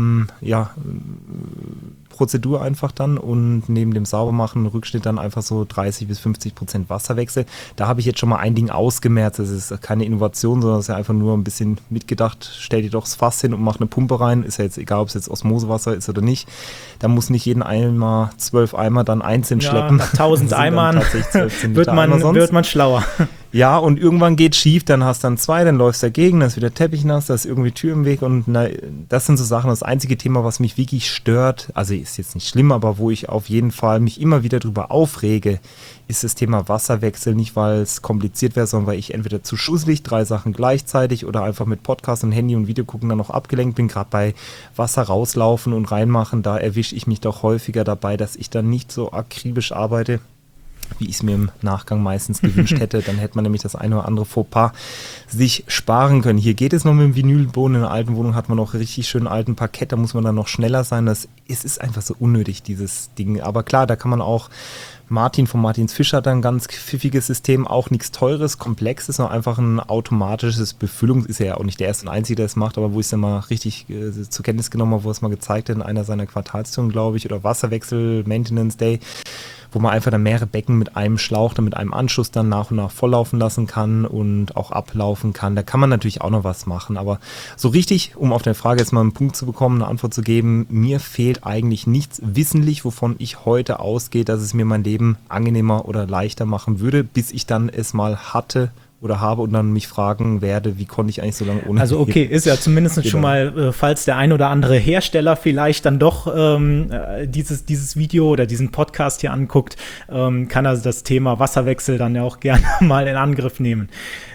Prozedur einfach dann und neben dem Saubermachen, Rückschnitt dann einfach so 30 bis 50% Wasserwechsel. Da habe ich jetzt schon mal ein Ding ausgemerzt, das ist keine Innovation, sondern es ist ja einfach nur ein bisschen mitgedacht, stell dir doch das Fass hin und mach eine Pumpe rein, ist ja jetzt egal, ob es jetzt Osmosewasser ist oder nicht. Da muss nicht jeden Eimer, 12 Eimer dann einzeln schleppen. Nach 1000 Eimern wird man schlauer. Ja, und irgendwann geht schief, dann hast du dann 2, dann läufst du dagegen, dann ist wieder Teppich nass, da ist irgendwie Tür im Weg und das sind so Sachen, das einzige Thema, was mich wirklich stört, also ist jetzt nicht schlimm, aber wo ich auf jeden Fall mich immer wieder drüber aufrege, ist das Thema Wasserwechsel, nicht weil es kompliziert wäre, sondern weil ich entweder zu schusselig 3 Sachen gleichzeitig oder einfach mit Podcast und Handy und Video gucken dann noch abgelenkt bin, gerade bei Wasser rauslaufen und reinmachen, da erwische ich mich doch häufiger dabei, dass ich dann nicht so akribisch arbeite, wie ich es mir im Nachgang meistens gewünscht hätte. Dann hätte man nämlich das eine oder andere Fauxpas sich sparen können. Hier geht es noch mit dem Vinylboden. In einer alten Wohnung hat man noch richtig schönen alten Parkett. Da muss man dann noch schneller sein. Es ist einfach so unnötig, dieses Ding. Aber klar, da kann man auch Martin von Martins Fisch hat ein ganz pfiffiges System, auch nichts Teures, Komplexes, sondern einfach ein automatisches Befüllungs-, ist er ja auch nicht der erste und einzige, der es macht, aber wo ich es dann mal richtig zur Kenntnis genommen habe, wo es mal gezeigt hat in einer seiner Quartalstouren, glaube ich, oder Wasserwechsel, Maintenance Day, wo man einfach dann mehrere Becken mit einem Schlauch, dann mit einem Anschluss dann nach und nach volllaufen lassen kann und auch ablaufen kann. Da kann man natürlich auch noch was machen, aber so richtig, um auf der Frage jetzt mal einen Punkt zu bekommen, eine Antwort zu geben, mir fehlt eigentlich nichts wissentlich, wovon ich heute ausgehe, dass es mir mein Leben angenehmer oder leichter machen würde, bis ich dann es mal hatte oder habe und dann mich fragen werde, wie konnte ich eigentlich so lange ohne... Also okay, ist ja zumindest schon mal, falls der ein oder andere Hersteller vielleicht dann doch dieses Video oder diesen Podcast hier anguckt, kann er das Thema Wasserwechsel dann ja auch gerne mal in Angriff nehmen.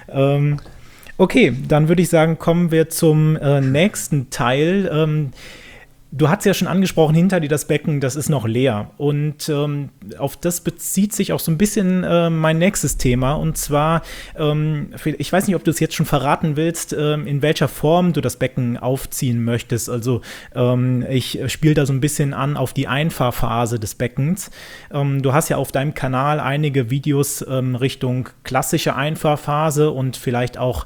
Okay, dann würde ich sagen, kommen wir zum nächsten Teil. Du hast ja schon angesprochen, hinter dir das Becken, das ist noch leer. Und auf das bezieht sich auch so ein bisschen mein nächstes Thema. Und zwar, ich weiß nicht, ob du es jetzt schon verraten willst, in welcher Form du das Becken aufziehen möchtest. Also ich spiele da so ein bisschen an auf die Einfahrphase des Beckens. Du hast ja auf deinem Kanal einige Videos Richtung klassische Einfahrphase und vielleicht auch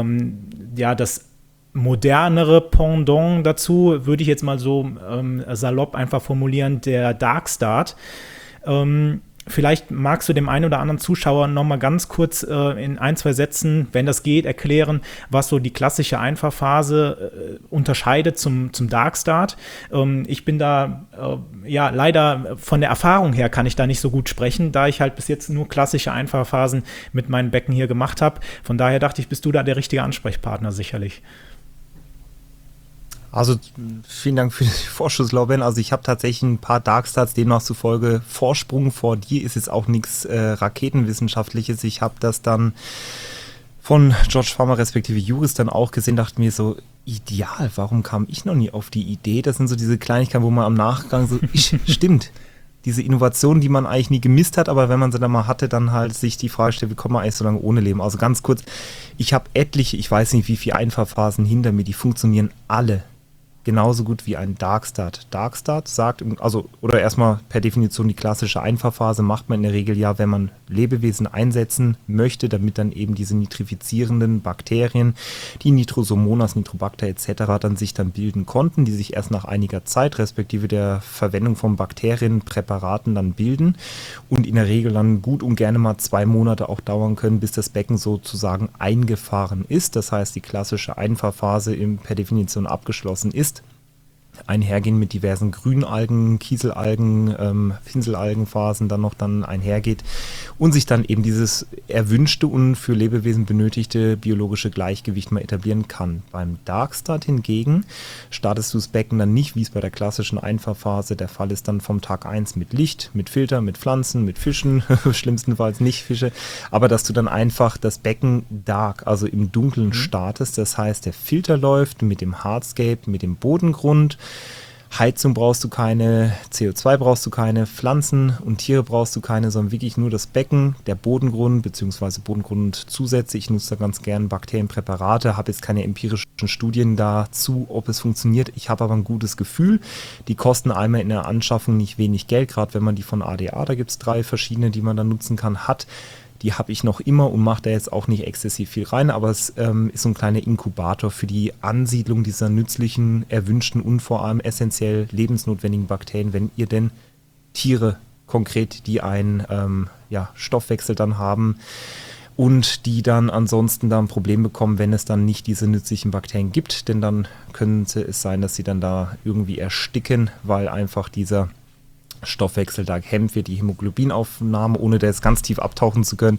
das modernere Pendant dazu, würde ich jetzt mal so salopp einfach formulieren, der Dark Start. Vielleicht magst du dem einen oder anderen Zuschauer noch mal ganz kurz in 1, 2 Sätzen, wenn das geht, erklären, was so die klassische Einfahrphase unterscheidet zum Dark Start. Ich bin da, leider von der Erfahrung her kann ich da nicht so gut sprechen, da ich halt bis jetzt nur klassische Einfahrphasen mit meinen Becken hier gemacht habe. Von daher dachte ich, bist du da der richtige Ansprechpartner sicherlich. Also vielen Dank für die Vorschusslorbeeren. Also ich habe tatsächlich ein paar Darkstarts, demnach zufolge Vorsprung vor dir ist jetzt auch nichts Raketenwissenschaftliches. Ich habe das dann von George Farmer respektive Juris dann auch gesehen, dachte mir so, ideal, warum kam ich noch nie auf die Idee? Das sind so diese Kleinigkeiten, wo man am Nachgang so, stimmt, diese Innovation, die man eigentlich nie gemisst hat, aber wenn man sie dann mal hatte, dann halt sich die Frage stellt, wie kommt man eigentlich so lange ohne leben? Also ganz kurz, ich habe etliche, ich weiß nicht wie viele Einfahrphasen hinter mir, die funktionieren alle genauso gut wie ein Darkstart. Darkstart sagt, also oder erstmal per Definition die klassische Einfahrphase macht man in der Regel ja, wenn man Lebewesen einsetzen möchte, damit dann eben diese nitrifizierenden Bakterien, die Nitrosomonas, Nitrobacter etc. dann sich dann bilden konnten, die sich erst nach einiger Zeit respektive der Verwendung von Bakterienpräparaten dann bilden und in der Regel dann gut und gerne mal 2 Monate auch dauern können, bis das Becken sozusagen eingefahren ist. Das heißt, die klassische Einfahrphase per Definition abgeschlossen ist. Einhergehen mit diversen Grünalgen, Kieselalgen, Finselalgenphasen dann noch dann einhergeht und sich dann eben dieses erwünschte und für Lebewesen benötigte biologische Gleichgewicht mal etablieren kann. Beim Darkstart hingegen startest du das Becken dann nicht, wie es bei der klassischen Einfahrphase der Fall ist, dann vom Tag 1 mit Licht, mit Filter, mit Pflanzen, mit Fischen, schlimmstenfalls nicht Fische, aber dass du dann einfach das Becken dark, also im Dunkeln startest, das heißt der Filter läuft mit dem Hardscape, mit dem Bodengrund. Heizung brauchst du keine, CO2 brauchst du keine, Pflanzen und Tiere brauchst du keine, sondern wirklich nur das Becken, der Bodengrund bzw. Bodengrund zusätzlich. Ich nutze da ganz gern Bakterienpräparate, habe jetzt keine empirischen Studien dazu, ob es funktioniert. Ich habe aber ein gutes Gefühl. Die kosten einmal in der Anschaffung nicht wenig Geld, gerade wenn man die von ADA, da gibt es 3 verschiedene, die man dann nutzen kann, hat. Die habe ich noch immer und mache da jetzt auch nicht exzessiv viel rein, aber es ist so ein kleiner Inkubator für die Ansiedlung dieser nützlichen, erwünschten und vor allem essentiell lebensnotwendigen Bakterien, wenn ihr denn Tiere konkret, die einen Stoffwechsel dann haben und die dann ansonsten da ein Problem bekommen, wenn es dann nicht diese nützlichen Bakterien gibt, denn dann könnte es sein, dass sie dann da irgendwie ersticken, weil einfach dieser Stoffwechsel da hemmt wird, die Hämoglobinaufnahme, ohne da jetzt ganz tief abtauchen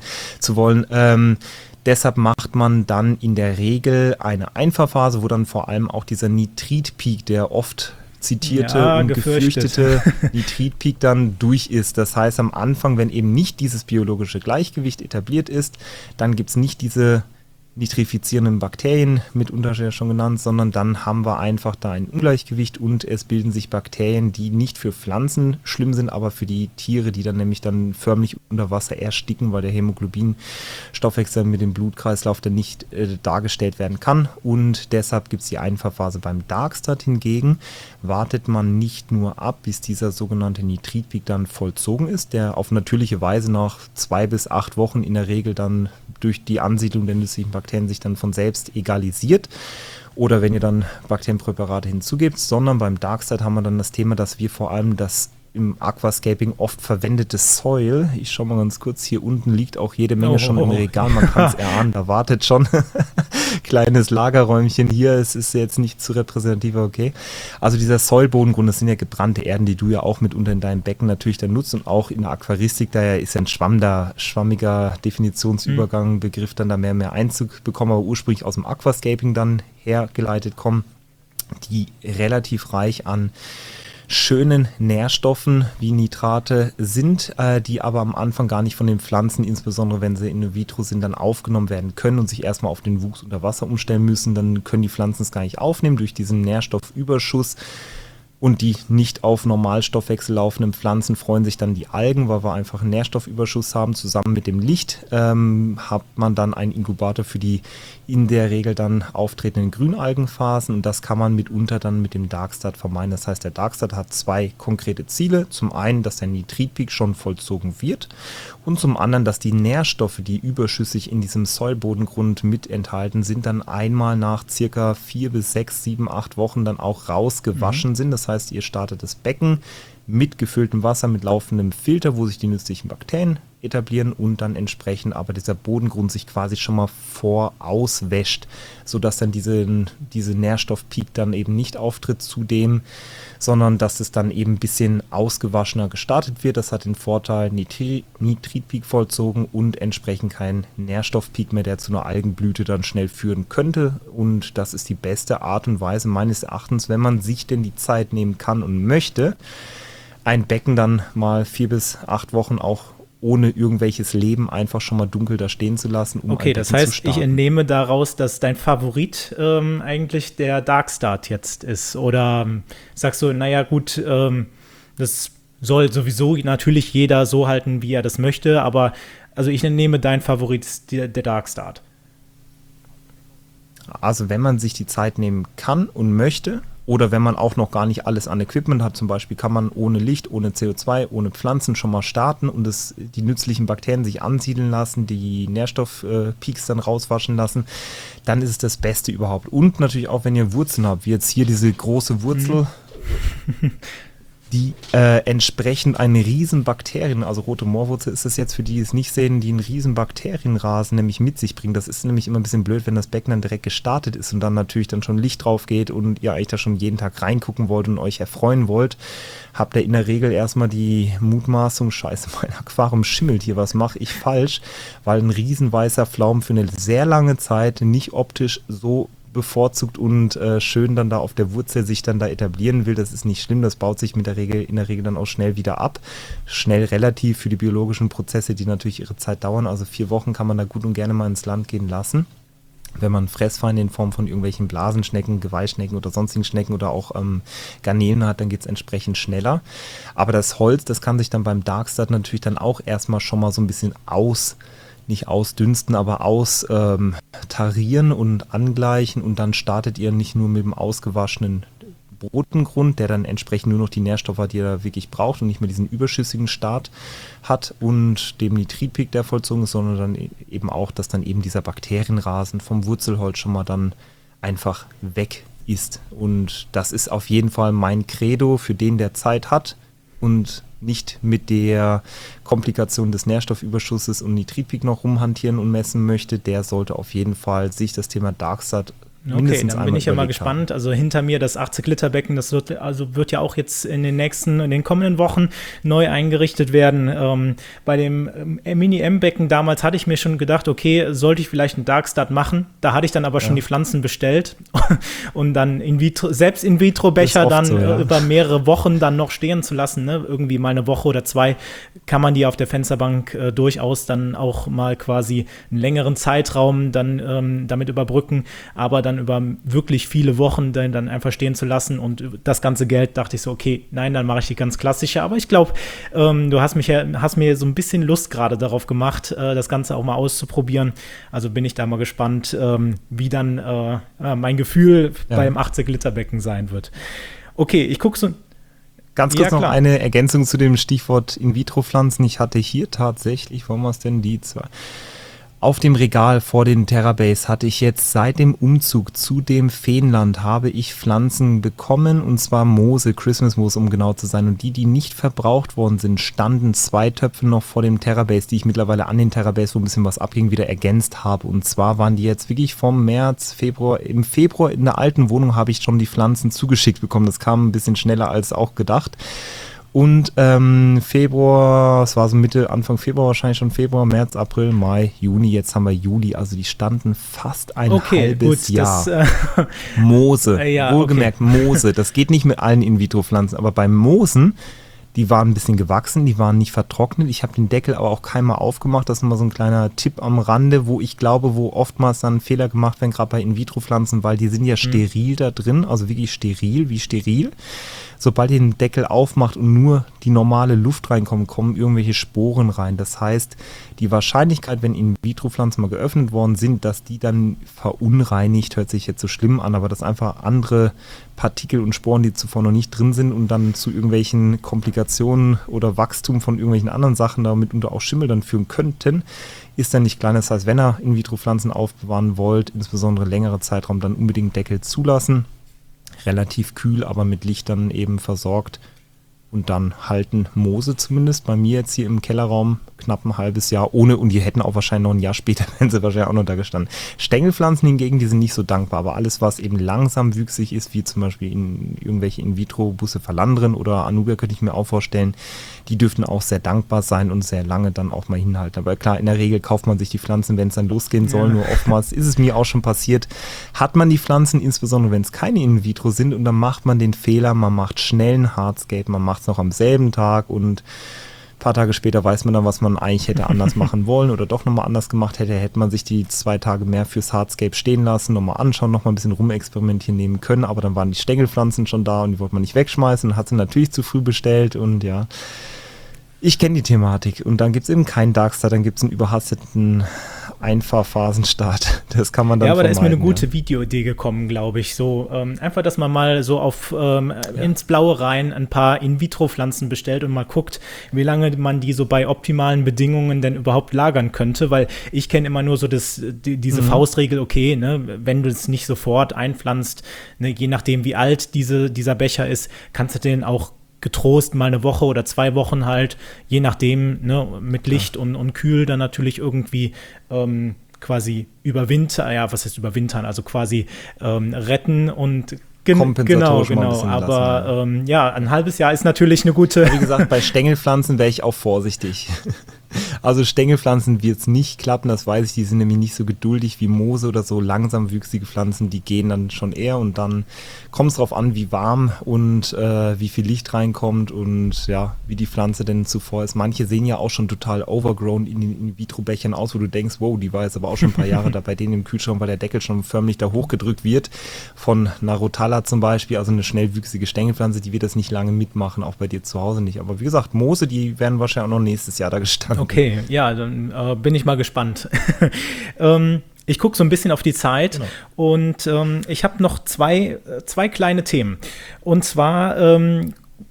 zu wollen. Deshalb macht man dann in der Regel eine Einfahrphase, wo dann vor allem auch dieser Nitritpeak, der oft zitierte und gefürchtete Nitritpeak dann durch ist. Das heißt, am Anfang, wenn eben nicht dieses biologische Gleichgewicht etabliert ist, dann gibt es nicht diese nitrifizierenden Bakterien, mitunter ja schon genannt, sondern dann haben wir einfach da ein Ungleichgewicht und es bilden sich Bakterien, die nicht für Pflanzen schlimm sind, aber für die Tiere, die dann nämlich dann förmlich unter Wasser ersticken, weil der Hämoglobinstoffwechsel mit dem Blutkreislauf dann nicht dargestellt werden kann und deshalb gibt es die Einfahrphase. Beim Darkstart hingegen wartet man nicht nur ab, bis dieser sogenannte Nitritpeak dann vollzogen ist, der auf natürliche Weise nach 2 bis 8 Wochen in der Regel dann durch die Ansiedlung der nützlichen Bakterien sich dann von selbst egalisiert oder wenn ihr dann Bakterienpräparate hinzugebt, sondern beim Darkstart haben wir dann das Thema, dass wir vor allem das im Aquascaping oft verwendete Soil, ich schaue mal ganz kurz, hier unten liegt auch jede Menge schon im Regal, man kann es erahnen, da wartet schon kleines Lagerräumchen hier, es ist jetzt nicht zu repräsentativ, okay. Also dieser Soil-Bodengrund, das sind ja gebrannte Erden, die du ja auch mitunter in deinem Becken natürlich dann nutzt und auch in der Aquaristik, daher ist ein schwammiger Definitionsübergang, Begriff dann da mehr Einzug bekommen, aber ursprünglich aus dem Aquascaping dann hergeleitet kommen, die relativ reich an schönen Nährstoffen wie Nitrate sind, die aber am Anfang gar nicht von den Pflanzen, insbesondere wenn sie in vitro sind, dann aufgenommen werden können und sich erstmal auf den Wuchs unter Wasser umstellen müssen. Dann können die Pflanzen es gar nicht aufnehmen durch diesen Nährstoffüberschuss. Und die nicht auf Normalstoffwechsel laufenden Pflanzen freuen sich dann die Algen, weil wir einfach einen Nährstoffüberschuss haben. Zusammen mit dem Licht hat man dann einen Inkubator für die in der Regel dann auftretenden Grünalgenphasen und das kann man mitunter dann mit dem Darkstart vermeiden. Das heißt, der Darkstart hat 2 konkrete Ziele. Zum einen, dass der Nitritpeak schon vollzogen wird und zum anderen, dass die Nährstoffe, die überschüssig in diesem Soilbodengrund mit enthalten sind, dann einmal nach circa 4 bis 6, 7, 8 Wochen dann auch rausgewaschen sind. Das heißt, ihr startet das Becken mit gefülltem Wasser, mit laufendem Filter, wo sich die nützlichen Bakterien etablieren und dann entsprechend aber dieser Bodengrund sich quasi schon mal vorauswäscht, sodass dann diese Nährstoffpeak dann eben nicht auftritt zudem, sondern dass es dann eben ein bisschen ausgewaschener gestartet wird. Das hat den Vorteil, Nitritpeak vollzogen und entsprechend kein Nährstoffpeak mehr, der zu einer Algenblüte dann schnell führen könnte und das ist die beste Art und Weise meines Erachtens, wenn man sich denn die Zeit nehmen kann und möchte, ein Becken dann mal 4 bis 8 Wochen auch ohne irgendwelches Leben einfach schon mal dunkel da stehen zu lassen, um okay, das heißt, ich entnehme daraus, dass dein Favorit eigentlich der Darkstart jetzt ist. Oder sagst du, naja gut, das Soll sowieso natürlich jeder so halten, wie er das möchte, aber also ich nehme dein Favorit, der Dark Start. Also wenn man sich die Zeit nehmen kann und möchte, oder wenn man auch noch gar nicht alles an Equipment hat, zum Beispiel kann man ohne Licht, ohne CO2, ohne Pflanzen schon mal starten und die nützlichen Bakterien sich ansiedeln lassen, die Nährstoffpeaks dann rauswaschen lassen, dann ist es das Beste überhaupt. Und natürlich auch, wenn ihr Wurzeln habt, wie jetzt hier diese große Wurzel, die entsprechend einen riesen Bakterien, also rote Moorwurzel ist das jetzt für die, die es nicht sehen, die einen riesen Bakterienrasen nämlich mit sich bringen. Das ist nämlich immer ein bisschen blöd, wenn das Becken dann direkt gestartet ist und dann natürlich dann schon Licht drauf geht und ihr eigentlich da schon jeden Tag reingucken wollt und euch erfreuen wollt, habt ihr in der Regel erstmal die Mutmaßung, scheiße, mein Aquarium schimmelt hier, was mache ich falsch? Weil ein riesen weißer Pflaumen für eine sehr lange Zeit nicht optisch so bevorzugt und schön dann da auf der Wurzel sich dann da etablieren will, das ist nicht schlimm, das baut sich in der Regel dann auch schnell wieder ab. Schnell relativ für die biologischen Prozesse, die natürlich ihre Zeit dauern, also 4 Wochen kann man da gut und gerne mal ins Land gehen lassen. Wenn man Fressfeinde in Form von irgendwelchen Blasenschnecken, Geweihschnecken oder sonstigen Schnecken oder auch Garnelen hat, dann geht es entsprechend schneller. Aber das Holz, das kann sich dann beim Darkstart natürlich dann auch erstmal schon mal so ein bisschen nicht ausdünsten, aber austarieren und angleichen und dann startet ihr nicht nur mit dem ausgewaschenen Bodengrund, der dann entsprechend nur noch die Nährstoffe hat, die er wirklich braucht und nicht mehr diesen überschüssigen Start hat und dem Nitritpeak, der vollzogen ist, sondern dann eben auch, dass dann eben dieser Bakterienrasen vom Wurzelholz schon mal dann einfach weg ist. Und das ist auf jeden Fall mein Credo für den, der Zeit hat und nicht mit der Komplikation des Nährstoffüberschusses und Nitritpeak noch rumhantieren und messen möchte, der sollte auf jeden Fall sich das Thema Darkstart Okay, dann bin ich ja mal gespannt. Also hinter mir das 80-Liter-Becken, das wird ja auch jetzt in den kommenden Wochen neu eingerichtet werden. Bei dem Mini-M-Becken damals hatte ich mir schon gedacht, okay, sollte ich vielleicht einen Darkstart machen? Da hatte ich dann aber schon die Pflanzen bestellt und dann selbst In-vitro-Becher dann so, über mehrere Wochen dann noch stehen zu lassen. Ne? Irgendwie mal eine Woche oder 2 kann man die auf der Fensterbank durchaus dann auch mal quasi einen längeren Zeitraum dann damit überbrücken, aber dann über wirklich viele Wochen dann einfach stehen zu lassen und das ganze Geld dachte ich so, okay, nein, dann mache ich die ganz klassische, aber ich glaube, du hast mir so ein bisschen Lust gerade darauf gemacht, das Ganze auch mal auszuprobieren, also bin ich da mal gespannt, wie dann mein Gefühl beim 80-Liter-Becken sein wird. Okay, ich gucke so. Ganz kurz noch eine Ergänzung zu dem Stichwort In-vitro-Pflanzen. Ich hatte hier tatsächlich, warum war es denn die zwei? Auf dem Regal vor den Terrabase hatte ich jetzt seit dem Umzug zu dem Feenland habe ich Pflanzen bekommen und zwar Moose, Christmas-Moos, um genau zu sein. Und die nicht verbraucht worden sind, standen 2 Töpfe noch vor dem Terrabase, die ich mittlerweile an den Terrabase, wo ein bisschen was abging, wieder ergänzt habe. Und zwar waren die jetzt wirklich vom März, Februar, im Februar in der alten Wohnung habe ich schon die Pflanzen zugeschickt bekommen. Das kam ein bisschen schneller als auch gedacht. Und Februar, es war so Anfang Februar wahrscheinlich schon Februar, März, April, Mai, Juni, jetzt haben wir Juli, also die standen fast ein halbes Jahr. Moose, wohlgemerkt Moose, das geht nicht mit allen In-vitro-Pflanzen, aber beim Moosen, die waren ein bisschen gewachsen, die waren nicht vertrocknet, ich habe den Deckel aber auch keinmal aufgemacht, das ist mal so ein kleiner Tipp am Rande, wo ich glaube, wo oftmals dann Fehler gemacht werden, gerade bei In-vitro-Pflanzen, weil die sind ja steril da drin, also wirklich steril. Sobald ihr den Deckel aufmacht und nur die normale Luft reinkommt, kommen irgendwelche Sporen rein. Das heißt, die Wahrscheinlichkeit, wenn In-vitro-Pflanzen mal geöffnet worden sind, dass die dann verunreinigt, hört sich jetzt so schlimm an, aber dass einfach andere Partikel und Sporen, die zuvor noch nicht drin sind und dann zu irgendwelchen Komplikationen oder Wachstum von irgendwelchen anderen Sachen, damit mitunter auch Schimmel dann führen könnten, ist dann nicht klein. Das heißt, wenn ihr In-vitro-Pflanzen aufbewahren wollt, insbesondere längere Zeitraum, dann unbedingt Deckel zulassen. Relativ kühl, aber mit Licht dann eben versorgt und dann halten Moose zumindest bei mir jetzt hier im Kellerraum knapp ein halbes Jahr ohne und die hätten auch wahrscheinlich noch ein Jahr später, wenn sie wahrscheinlich auch noch da gestanden. Stängelpflanzen hingegen, die sind nicht so dankbar, aber alles, was eben langsam wüchsig ist, wie zum Beispiel irgendwelche In-vitro-Busse Verlandren oder Anubia könnte ich mir auch vorstellen, die dürften auch sehr dankbar sein und sehr lange dann auch mal hinhalten. Aber klar, in der Regel kauft man sich die Pflanzen, wenn es dann losgehen soll, nur oftmals ist es mir auch schon passiert, hat man die Pflanzen, insbesondere wenn es keine In-vitro sind und dann macht man den Fehler, man macht schnell ein Hardscape, man macht es noch am selben Tag und paar Tage später weiß man dann, was man eigentlich hätte anders machen wollen oder doch nochmal anders gemacht hätte. Hätte man sich die 2 Tage mehr fürs Hardscape stehen lassen, nochmal anschauen, nochmal ein bisschen rumexperimentieren nehmen können, aber dann waren die Stängelpflanzen schon da und die wollte man nicht wegschmeißen, hat sie natürlich zu früh bestellt und ja, ich kenne die Thematik und dann gibt es eben keinen Darkstart, dann gibt es einen überhasteten Einfahrphasenstart. Das kann man dann aber da ist mir eine ja. gute Videoidee gekommen, glaube ich. So einfach, dass man mal so ins Blaue rein ein paar In-vitro-Pflanzen bestellt und mal guckt, wie lange man die so bei optimalen Bedingungen denn überhaupt lagern könnte, weil ich kenne immer nur so diese Faustregel, okay, ne, wenn du es nicht sofort einpflanzt, ne, je nachdem wie alt dieser Becher ist, kannst du den auch getrost mal eine Woche oder 2 Wochen halt, je nachdem, ne, mit Licht und kühl dann natürlich irgendwie quasi überwintern, ja, was heißt überwintern, also quasi retten und genau, aber ein halbes Jahr ist natürlich eine gute. Wie gesagt, bei Stängelpflanzen wäre ich auch vorsichtig. Also Stängelpflanzen wird es nicht klappen, das weiß ich, die sind nämlich nicht so geduldig wie Moose oder so langsamwüchsige Pflanzen, die gehen dann schon eher und dann kommt es darauf an, wie warm und wie viel Licht reinkommt und ja, wie die Pflanze denn zuvor ist. Manche sehen ja auch schon total overgrown in den In-vitro-Bechern aus, wo du denkst, wow, die war jetzt aber auch schon ein paar Jahre da bei denen im Kühlschrank, weil der Deckel schon förmlich da hochgedrückt wird. Von Narotala zum Beispiel, also eine schnellwüchsige Stängelpflanze, die wird das nicht lange mitmachen, auch bei dir zu Hause nicht. Aber wie gesagt, Moose, die werden wahrscheinlich auch noch nächstes Jahr da gestanden. Okay, ja, dann bin ich mal gespannt. Ich gucke so ein bisschen auf die Zeit, genau. Und ich habe noch zwei kleine Themen. Und zwar, wir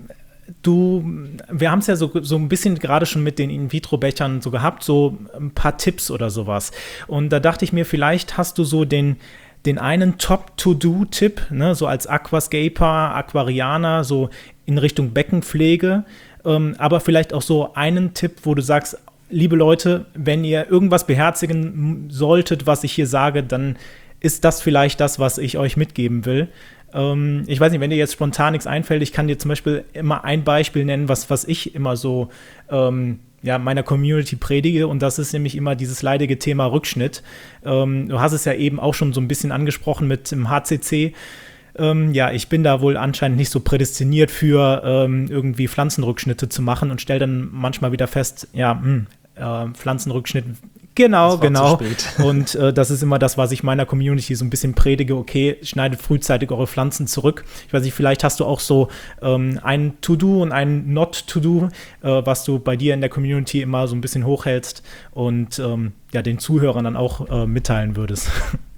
haben es ja so ein bisschen gerade schon mit den In-vitro-Bechern so gehabt, so ein paar Tipps oder sowas. Und da dachte ich mir, vielleicht hast du so den einen Top-to-Do-Tipp, ne, so als Aquascaper, Aquarianer, so in Richtung Beckenpflege, aber vielleicht auch so einen Tipp, wo du sagst, liebe Leute, wenn ihr irgendwas beherzigen solltet, was ich hier sage, dann ist das vielleicht das, was ich euch mitgeben will. Ich weiß nicht, wenn dir jetzt spontan nichts einfällt, ich kann dir zum Beispiel immer ein Beispiel nennen, was ich immer so meiner Community predige, und das ist nämlich immer dieses leidige Thema Rückschnitt. Du hast es ja eben auch schon so ein bisschen angesprochen mit dem HCC. Ich bin da wohl anscheinend nicht so prädestiniert für irgendwie Pflanzenrückschnitte zu machen und stelle dann manchmal wieder fest, Pflanzenrückschnitt, genau. Und das ist immer das, was ich meiner Community so ein bisschen predige, okay, schneidet frühzeitig eure Pflanzen zurück. Ich weiß nicht, vielleicht hast du auch so ein To-Do und ein Not-To-Do, was du bei dir in der Community immer so ein bisschen hochhältst und den Zuhörern dann auch mitteilen würdest.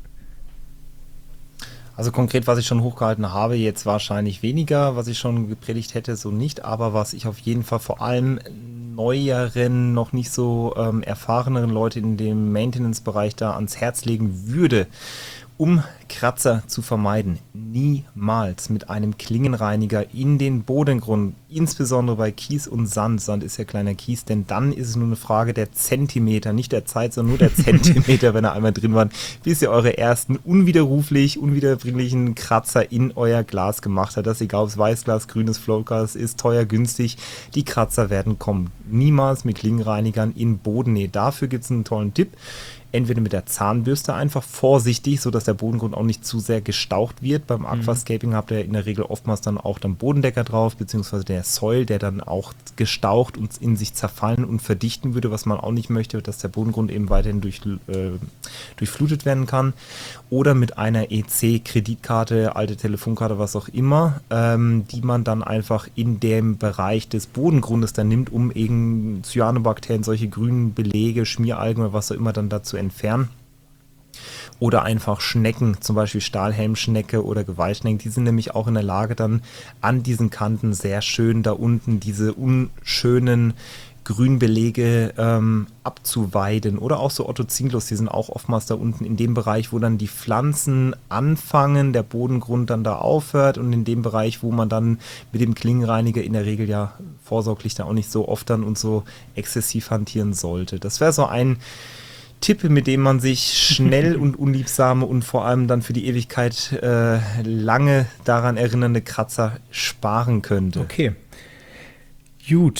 Also konkret, was ich schon hochgehalten habe, jetzt wahrscheinlich weniger, was ich schon gepredigt hätte, so nicht, aber was ich auf jeden Fall vor allem neueren, noch nicht so erfahreneren Leute in dem Maintenance-Bereich da ans Herz legen würde, um Kratzer zu vermeiden, niemals mit einem Klingenreiniger in den Bodengrund, insbesondere bei Kies und Sand. Sand ist ja kleiner Kies, denn dann ist es nur eine Frage der Zentimeter, nicht der Zeit, sondern nur der Zentimeter, wenn er einmal drin war, bis ihr eure ersten unwiederbringlichen Kratzer in euer Glas gemacht habt. Das ist egal, ob es Weißglas, grünes Floatglas ist, teuer, günstig, die Kratzer werden kommen. Niemals mit Klingenreinigern in Bodennähe. Dafür gibt es einen tollen Tipp. Entweder mit der Zahnbürste einfach vorsichtig, sodass der Bodengrund auch nicht zu sehr gestaucht wird. Beim Aquascaping habt ihr in der Regel oftmals dann auch den Bodendecker drauf, beziehungsweise der Soil, der dann auch gestaucht und in sich zerfallen und verdichten würde, was man auch nicht möchte, dass der Bodengrund eben weiterhin durchflutet werden kann. Oder mit einer EC-Kreditkarte, alte Telefonkarte, was auch immer, die man dann einfach in dem Bereich des Bodengrundes dann nimmt, um eben Cyanobakterien, solche grünen Belege, Schmieralgen oder was auch immer dann dazu entfernen. Oder einfach Schnecken, zum Beispiel Stahlhelmschnecke oder Geweißschnecken, die sind nämlich auch in der Lage, dann an diesen Kanten sehr schön da unten diese unschönen Grünbelege abzuweiden. Oder auch so Ottocinglus, die sind auch oftmals da unten in dem Bereich, wo dann die Pflanzen anfangen, der Bodengrund dann da aufhört, und in dem Bereich, wo man dann mit dem Klingenreiniger in der Regel ja vorsorglich da auch nicht so oft dann und so exzessiv hantieren sollte. Das wäre so ein Tipp, mit dem man sich schnell und unliebsame und vor allem dann für die Ewigkeit lange daran erinnernde Kratzer sparen könnte. Okay. Gut.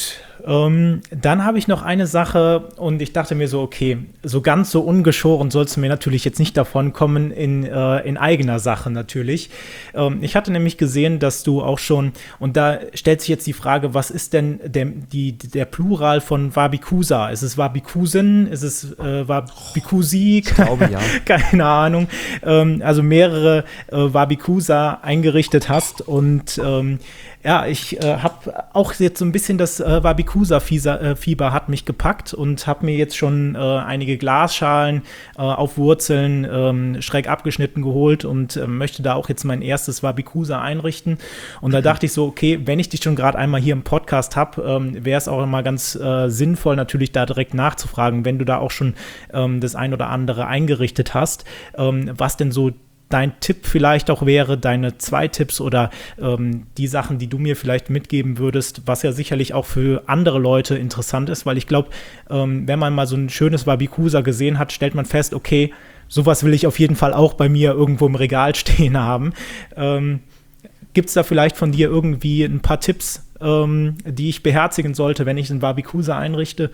Dann habe ich noch eine Sache und ich dachte mir so, okay, so ganz so ungeschoren sollst du mir natürlich jetzt nicht davon kommen in eigener Sache natürlich. Ich hatte nämlich gesehen, dass du auch schon, und da stellt sich jetzt die Frage, was ist denn der Plural von Wabikusa? Ist es Wabikusen? Ist es Wabikusi? Ich glaube, ja. Keine Ahnung. Also mehrere Wabikusa eingerichtet hast und ich habe auch jetzt so ein bisschen das Wabikusa-Fieber hat mich gepackt und habe mir jetzt schon einige Glasschalen auf Wurzeln schräg abgeschnitten geholt und möchte da auch jetzt mein erstes Wabikusa einrichten. Und da dachte ich so, okay, wenn ich dich schon gerade einmal hier im Podcast habe, wäre es auch immer ganz sinnvoll, natürlich da direkt nachzufragen, wenn du da auch schon das ein oder andere eingerichtet hast, was denn so dein Tipp vielleicht auch wäre, deine 2 Tipps oder die Sachen, die du mir vielleicht mitgeben würdest, was ja sicherlich auch für andere Leute interessant ist, weil ich glaube, wenn man mal so ein schönes Wabikusa gesehen hat, stellt man fest, okay, sowas will ich auf jeden Fall auch bei mir irgendwo im Regal stehen haben. Gibt es da vielleicht von dir irgendwie ein paar Tipps, die ich beherzigen sollte, wenn ich einen Wabikusa einrichte?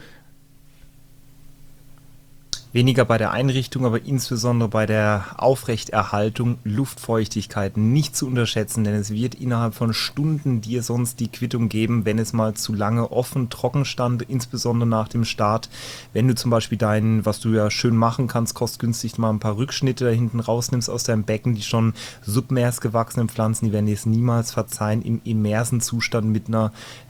Weniger bei der Einrichtung, aber insbesondere bei der Aufrechterhaltung, Luftfeuchtigkeit nicht zu unterschätzen, denn es wird innerhalb von Stunden dir sonst die Quittung geben, wenn es mal zu lange offen, trocken stand, insbesondere nach dem Start. Wenn du zum Beispiel was du ja schön machen kannst, kostengünstig mal ein paar Rückschnitte da hinten rausnimmst aus deinem Becken, die schon submers gewachsenen Pflanzen, die werden dir es niemals verzeihen, im immersen Zustand mit einer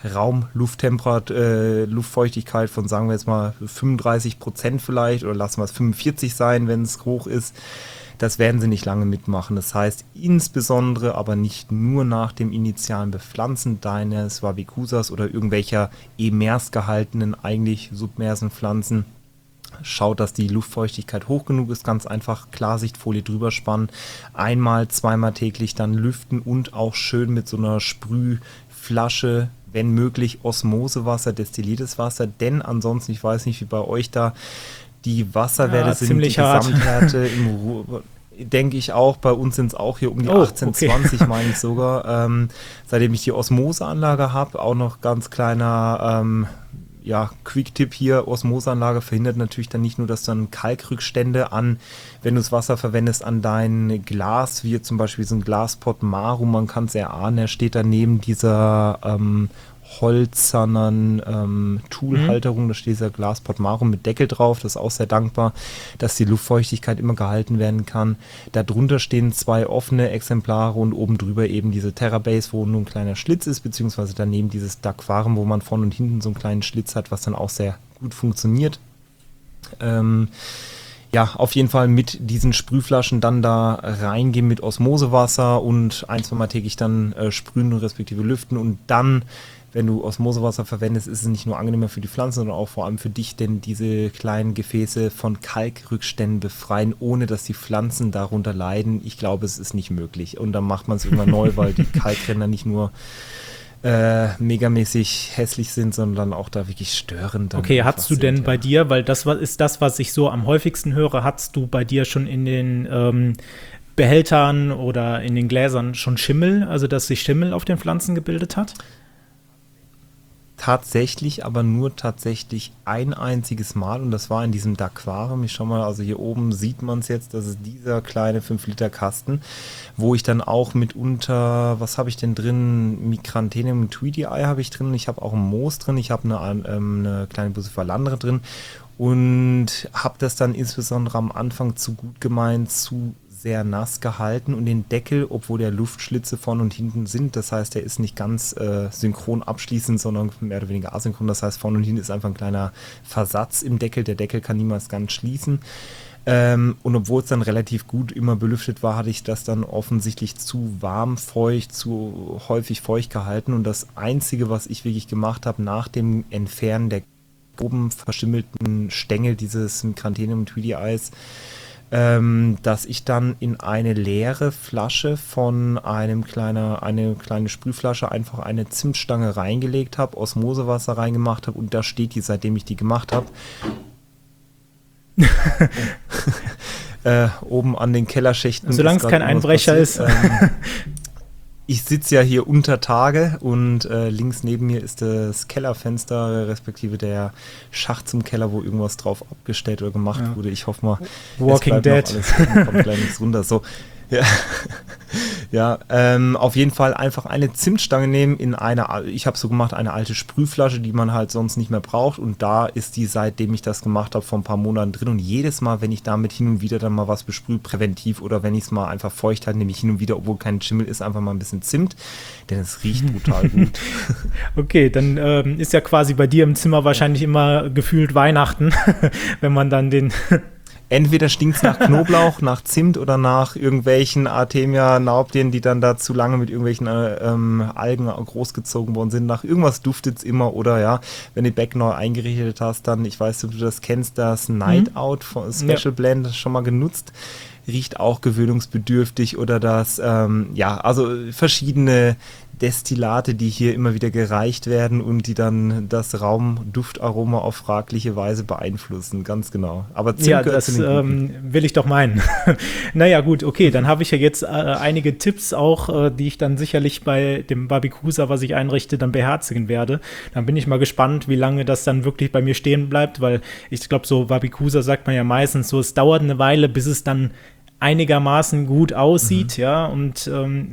Luftfeuchtigkeit von, sagen wir jetzt mal, 35% vielleicht, oder lassen wir es 45 sein, wenn es hoch ist. Das werden sie nicht lange mitmachen. Das heißt, insbesondere, aber nicht nur nach dem initialen Bepflanzen deines Wabikusas oder irgendwelcher immers gehaltenen, eigentlich submersen Pflanzen, schaut, dass die Luftfeuchtigkeit hoch genug ist, ganz einfach Klarsichtfolie drüber spannen, einmal, zweimal täglich dann lüften und auch schön mit so einer Sprühflasche, wenn möglich Osmosewasser, destilliertes Wasser, denn ansonsten, ich weiß nicht, wie bei euch da die Wasserwerte sind, die Gesamtwerte im Ruhr, denke ich auch, bei uns sind es auch hier um die 18, okay. 20, meine ich sogar. Seitdem ich die Osmoseanlage habe, auch noch ganz kleiner Quick-Tipp hier, Osmoseanlage verhindert natürlich dann nicht nur, dass dann Kalkrückstände wenn du das Wasser verwendest, an dein Glas, wie zum Beispiel so ein Glaspot Maru, man kann es erahnen, er steht daneben dieser holzernen Toolhalterung, da steht dieser Glaspot Maru mit Deckel drauf, das ist auch sehr dankbar, dass die Luftfeuchtigkeit immer gehalten werden kann. Darunter stehen 2 offene Exemplare und oben drüber eben diese Terrabase, wo nur ein kleiner Schlitz ist, beziehungsweise daneben dieses Daquarium, wo man vorne und hinten so einen kleinen Schlitz hat, was dann auch sehr gut funktioniert. Auf jeden Fall mit diesen Sprühflaschen dann da reingehen mit Osmosewasser und 1-2 Mal täglich dann sprühen respektive lüften und dann, wenn du Osmosewasser verwendest, ist es nicht nur angenehmer für die Pflanzen, sondern auch vor allem für dich, denn diese kleinen Gefäße von Kalkrückständen befreien, ohne dass die Pflanzen darunter leiden. Ich glaube, es ist nicht möglich. Und dann macht man es irgendwann neu, weil die Kalkränder nicht nur megamäßig hässlich sind, sondern auch da wirklich störend. Okay, hast du denn bei dir, weil das ist das, was ich so am häufigsten höre, hast du bei dir schon in den Behältern oder in den Gläsern schon Schimmel, also dass sich Schimmel auf den Pflanzen gebildet hat? Tatsächlich, aber nur tatsächlich ein einziges Mal und das war in diesem Daquarium. Ich schau mal, also hier oben sieht man es jetzt, das ist dieser kleine 5-Liter-Kasten, wo ich dann auch mitunter, was habe ich denn drin? Micranthenium Tweedy Eye habe ich drin, ich habe auch ein Moos drin, ich habe eine kleine Bucephalandre drin und habe das dann insbesondere am Anfang zu gut gemeint, zu sehr nass gehalten und den Deckel, obwohl der Luftschlitze vorne und hinten sind, das heißt, der ist nicht ganz synchron abschließend, sondern mehr oder weniger asynchron, das heißt, vorne und hinten ist einfach ein kleiner Versatz im Deckel, der Deckel kann niemals ganz schließen und obwohl es dann relativ gut immer belüftet war, hatte ich das dann offensichtlich zu warm, feucht, zu häufig feucht gehalten und das Einzige, was ich wirklich gemacht habe, nach dem Entfernen der oben verschimmelten Stängel dieses Micranthenium Tweedy Eyes, dass ich dann in eine leere Flasche von eine kleine Sprühflasche einfach eine Zimtstange reingelegt habe, Osmosewasser reingemacht habe und da steht die, seitdem ich die gemacht habe. Oben an den Kellerschächten. Solange es kein Einbrecher ist. Ich sitze ja hier unter Tage und links neben mir ist das Kellerfenster, respektive der Schacht zum Keller, wo irgendwas drauf abgestellt oder gemacht wurde. Ich hoffe mal, Walking Dead. Kommt gleich nichts runter. So. Ja, auf jeden Fall einfach eine Zimtstange nehmen ich habe so gemacht, eine alte Sprühflasche, die man halt sonst nicht mehr braucht, und da ist die, seitdem ich das gemacht habe, vor ein paar Monaten drin, und jedes Mal, wenn ich damit hin und wieder dann mal was besprühe, präventiv, oder wenn ich es mal einfach feucht halte, nehme ich hin und wieder, obwohl kein Schimmel ist, einfach mal ein bisschen Zimt, denn es riecht brutal gut. Okay, dann ist ja quasi bei dir im Zimmer wahrscheinlich immer gefühlt Weihnachten, wenn man dann den... Entweder stinkt es nach Knoblauch, nach Zimt oder nach irgendwelchen Artemia-Naubdien, die dann da zu lange mit irgendwelchen Algen großgezogen worden sind. Nach irgendwas duftet es immer, oder ja, wenn du Back neu eingerichtet hast, dann, ich weiß nicht, ob du das kennst, das Night Out von Special Blend schon mal genutzt. Riecht auch gewöhnungsbedürftig, oder das, also verschiedene Destillate, die hier immer wieder gereicht werden und die dann das Raumduftaroma auf fragliche Weise beeinflussen, ganz genau. Aber Zimt gehört das will ich doch meinen. Naja, gut, okay, dann habe ich ja jetzt einige Tipps auch, die ich dann sicherlich bei dem Barbikusa, was ich einrichte, dann beherzigen werde. Dann bin ich mal gespannt, wie lange das dann wirklich bei mir stehen bleibt, weil ich glaube, so Barbikusa sagt man ja meistens so, es dauert eine Weile, bis es dann einigermaßen gut aussieht, ja, und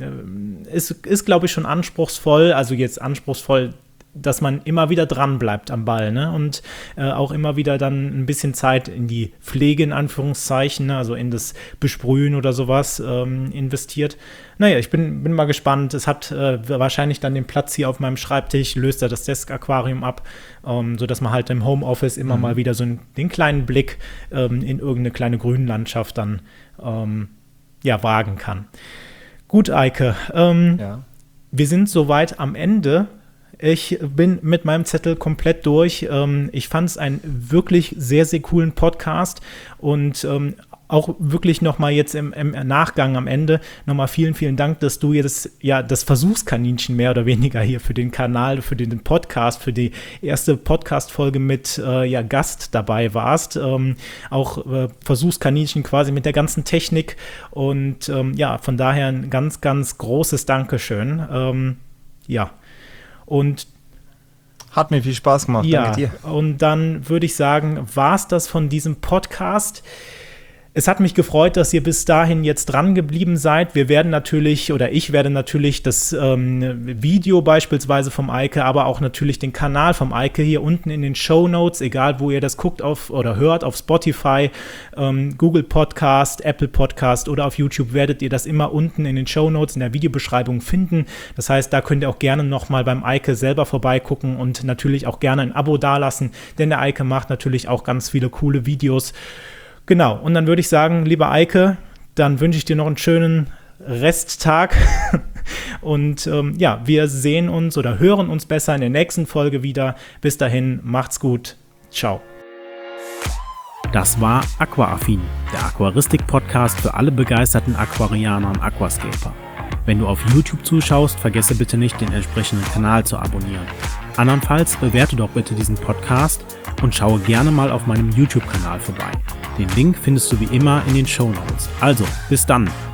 ist, glaube ich, schon anspruchsvoll, also jetzt anspruchsvoll, dass man immer wieder dran bleibt am Ball, ne, und auch immer wieder dann ein bisschen Zeit in die Pflege, in Anführungszeichen, ne? Also in das Besprühen oder sowas investiert. Naja, ich bin mal gespannt. Es hat wahrscheinlich dann den Platz hier auf meinem Schreibtisch, löst er das Desk-Aquarium ab, sodass man halt im Homeoffice immer mal wieder so den kleinen Blick in irgendeine kleine Grünlandschaft dann wagen kann. Gut, Eike, wir sind soweit am Ende. Ich bin mit meinem Zettel komplett durch. Ich fand es einen wirklich sehr, sehr coolen Podcast, und auch wirklich nochmal jetzt im Nachgang am Ende nochmal vielen, vielen Dank, dass du jetzt das Versuchskaninchen mehr oder weniger hier für den Kanal, für den Podcast, für die erste Podcast-Folge mit Gast dabei warst. Auch Versuchskaninchen quasi mit der ganzen Technik, und von daher ein ganz, ganz großes Dankeschön. Und hat mir viel Spaß gemacht, danke dir. Und dann würde ich sagen, war es das von diesem Podcast. Es hat mich gefreut, dass ihr bis dahin jetzt dran geblieben seid. Ich werde natürlich das Video beispielsweise vom Eike, aber auch natürlich den Kanal vom Eike hier unten in den Shownotes, egal wo ihr das guckt oder hört, auf Spotify, Google Podcast, Apple Podcast oder auf YouTube, werdet ihr das immer unten in den Shownotes in der Videobeschreibung finden. Das heißt, da könnt ihr auch gerne nochmal beim Eike selber vorbeigucken und natürlich auch gerne ein Abo dalassen, denn der Eike macht natürlich auch ganz viele coole Videos. Genau, und dann würde ich sagen, lieber Eike, dann wünsche ich dir noch einen schönen Resttag, und wir sehen uns oder hören uns besser in der nächsten Folge wieder. Bis dahin, macht's gut, ciao. Das war Aquaaffin, der Aquaristik-Podcast für alle begeisterten Aquarianer und Aquascaper. Wenn du auf YouTube zuschaust, vergesse bitte nicht, den entsprechenden Kanal zu abonnieren. Andernfalls bewerte doch bitte diesen Podcast und schaue gerne mal auf meinem YouTube-Kanal vorbei. Den Link findest du wie immer in den Shownotes. Also, bis dann!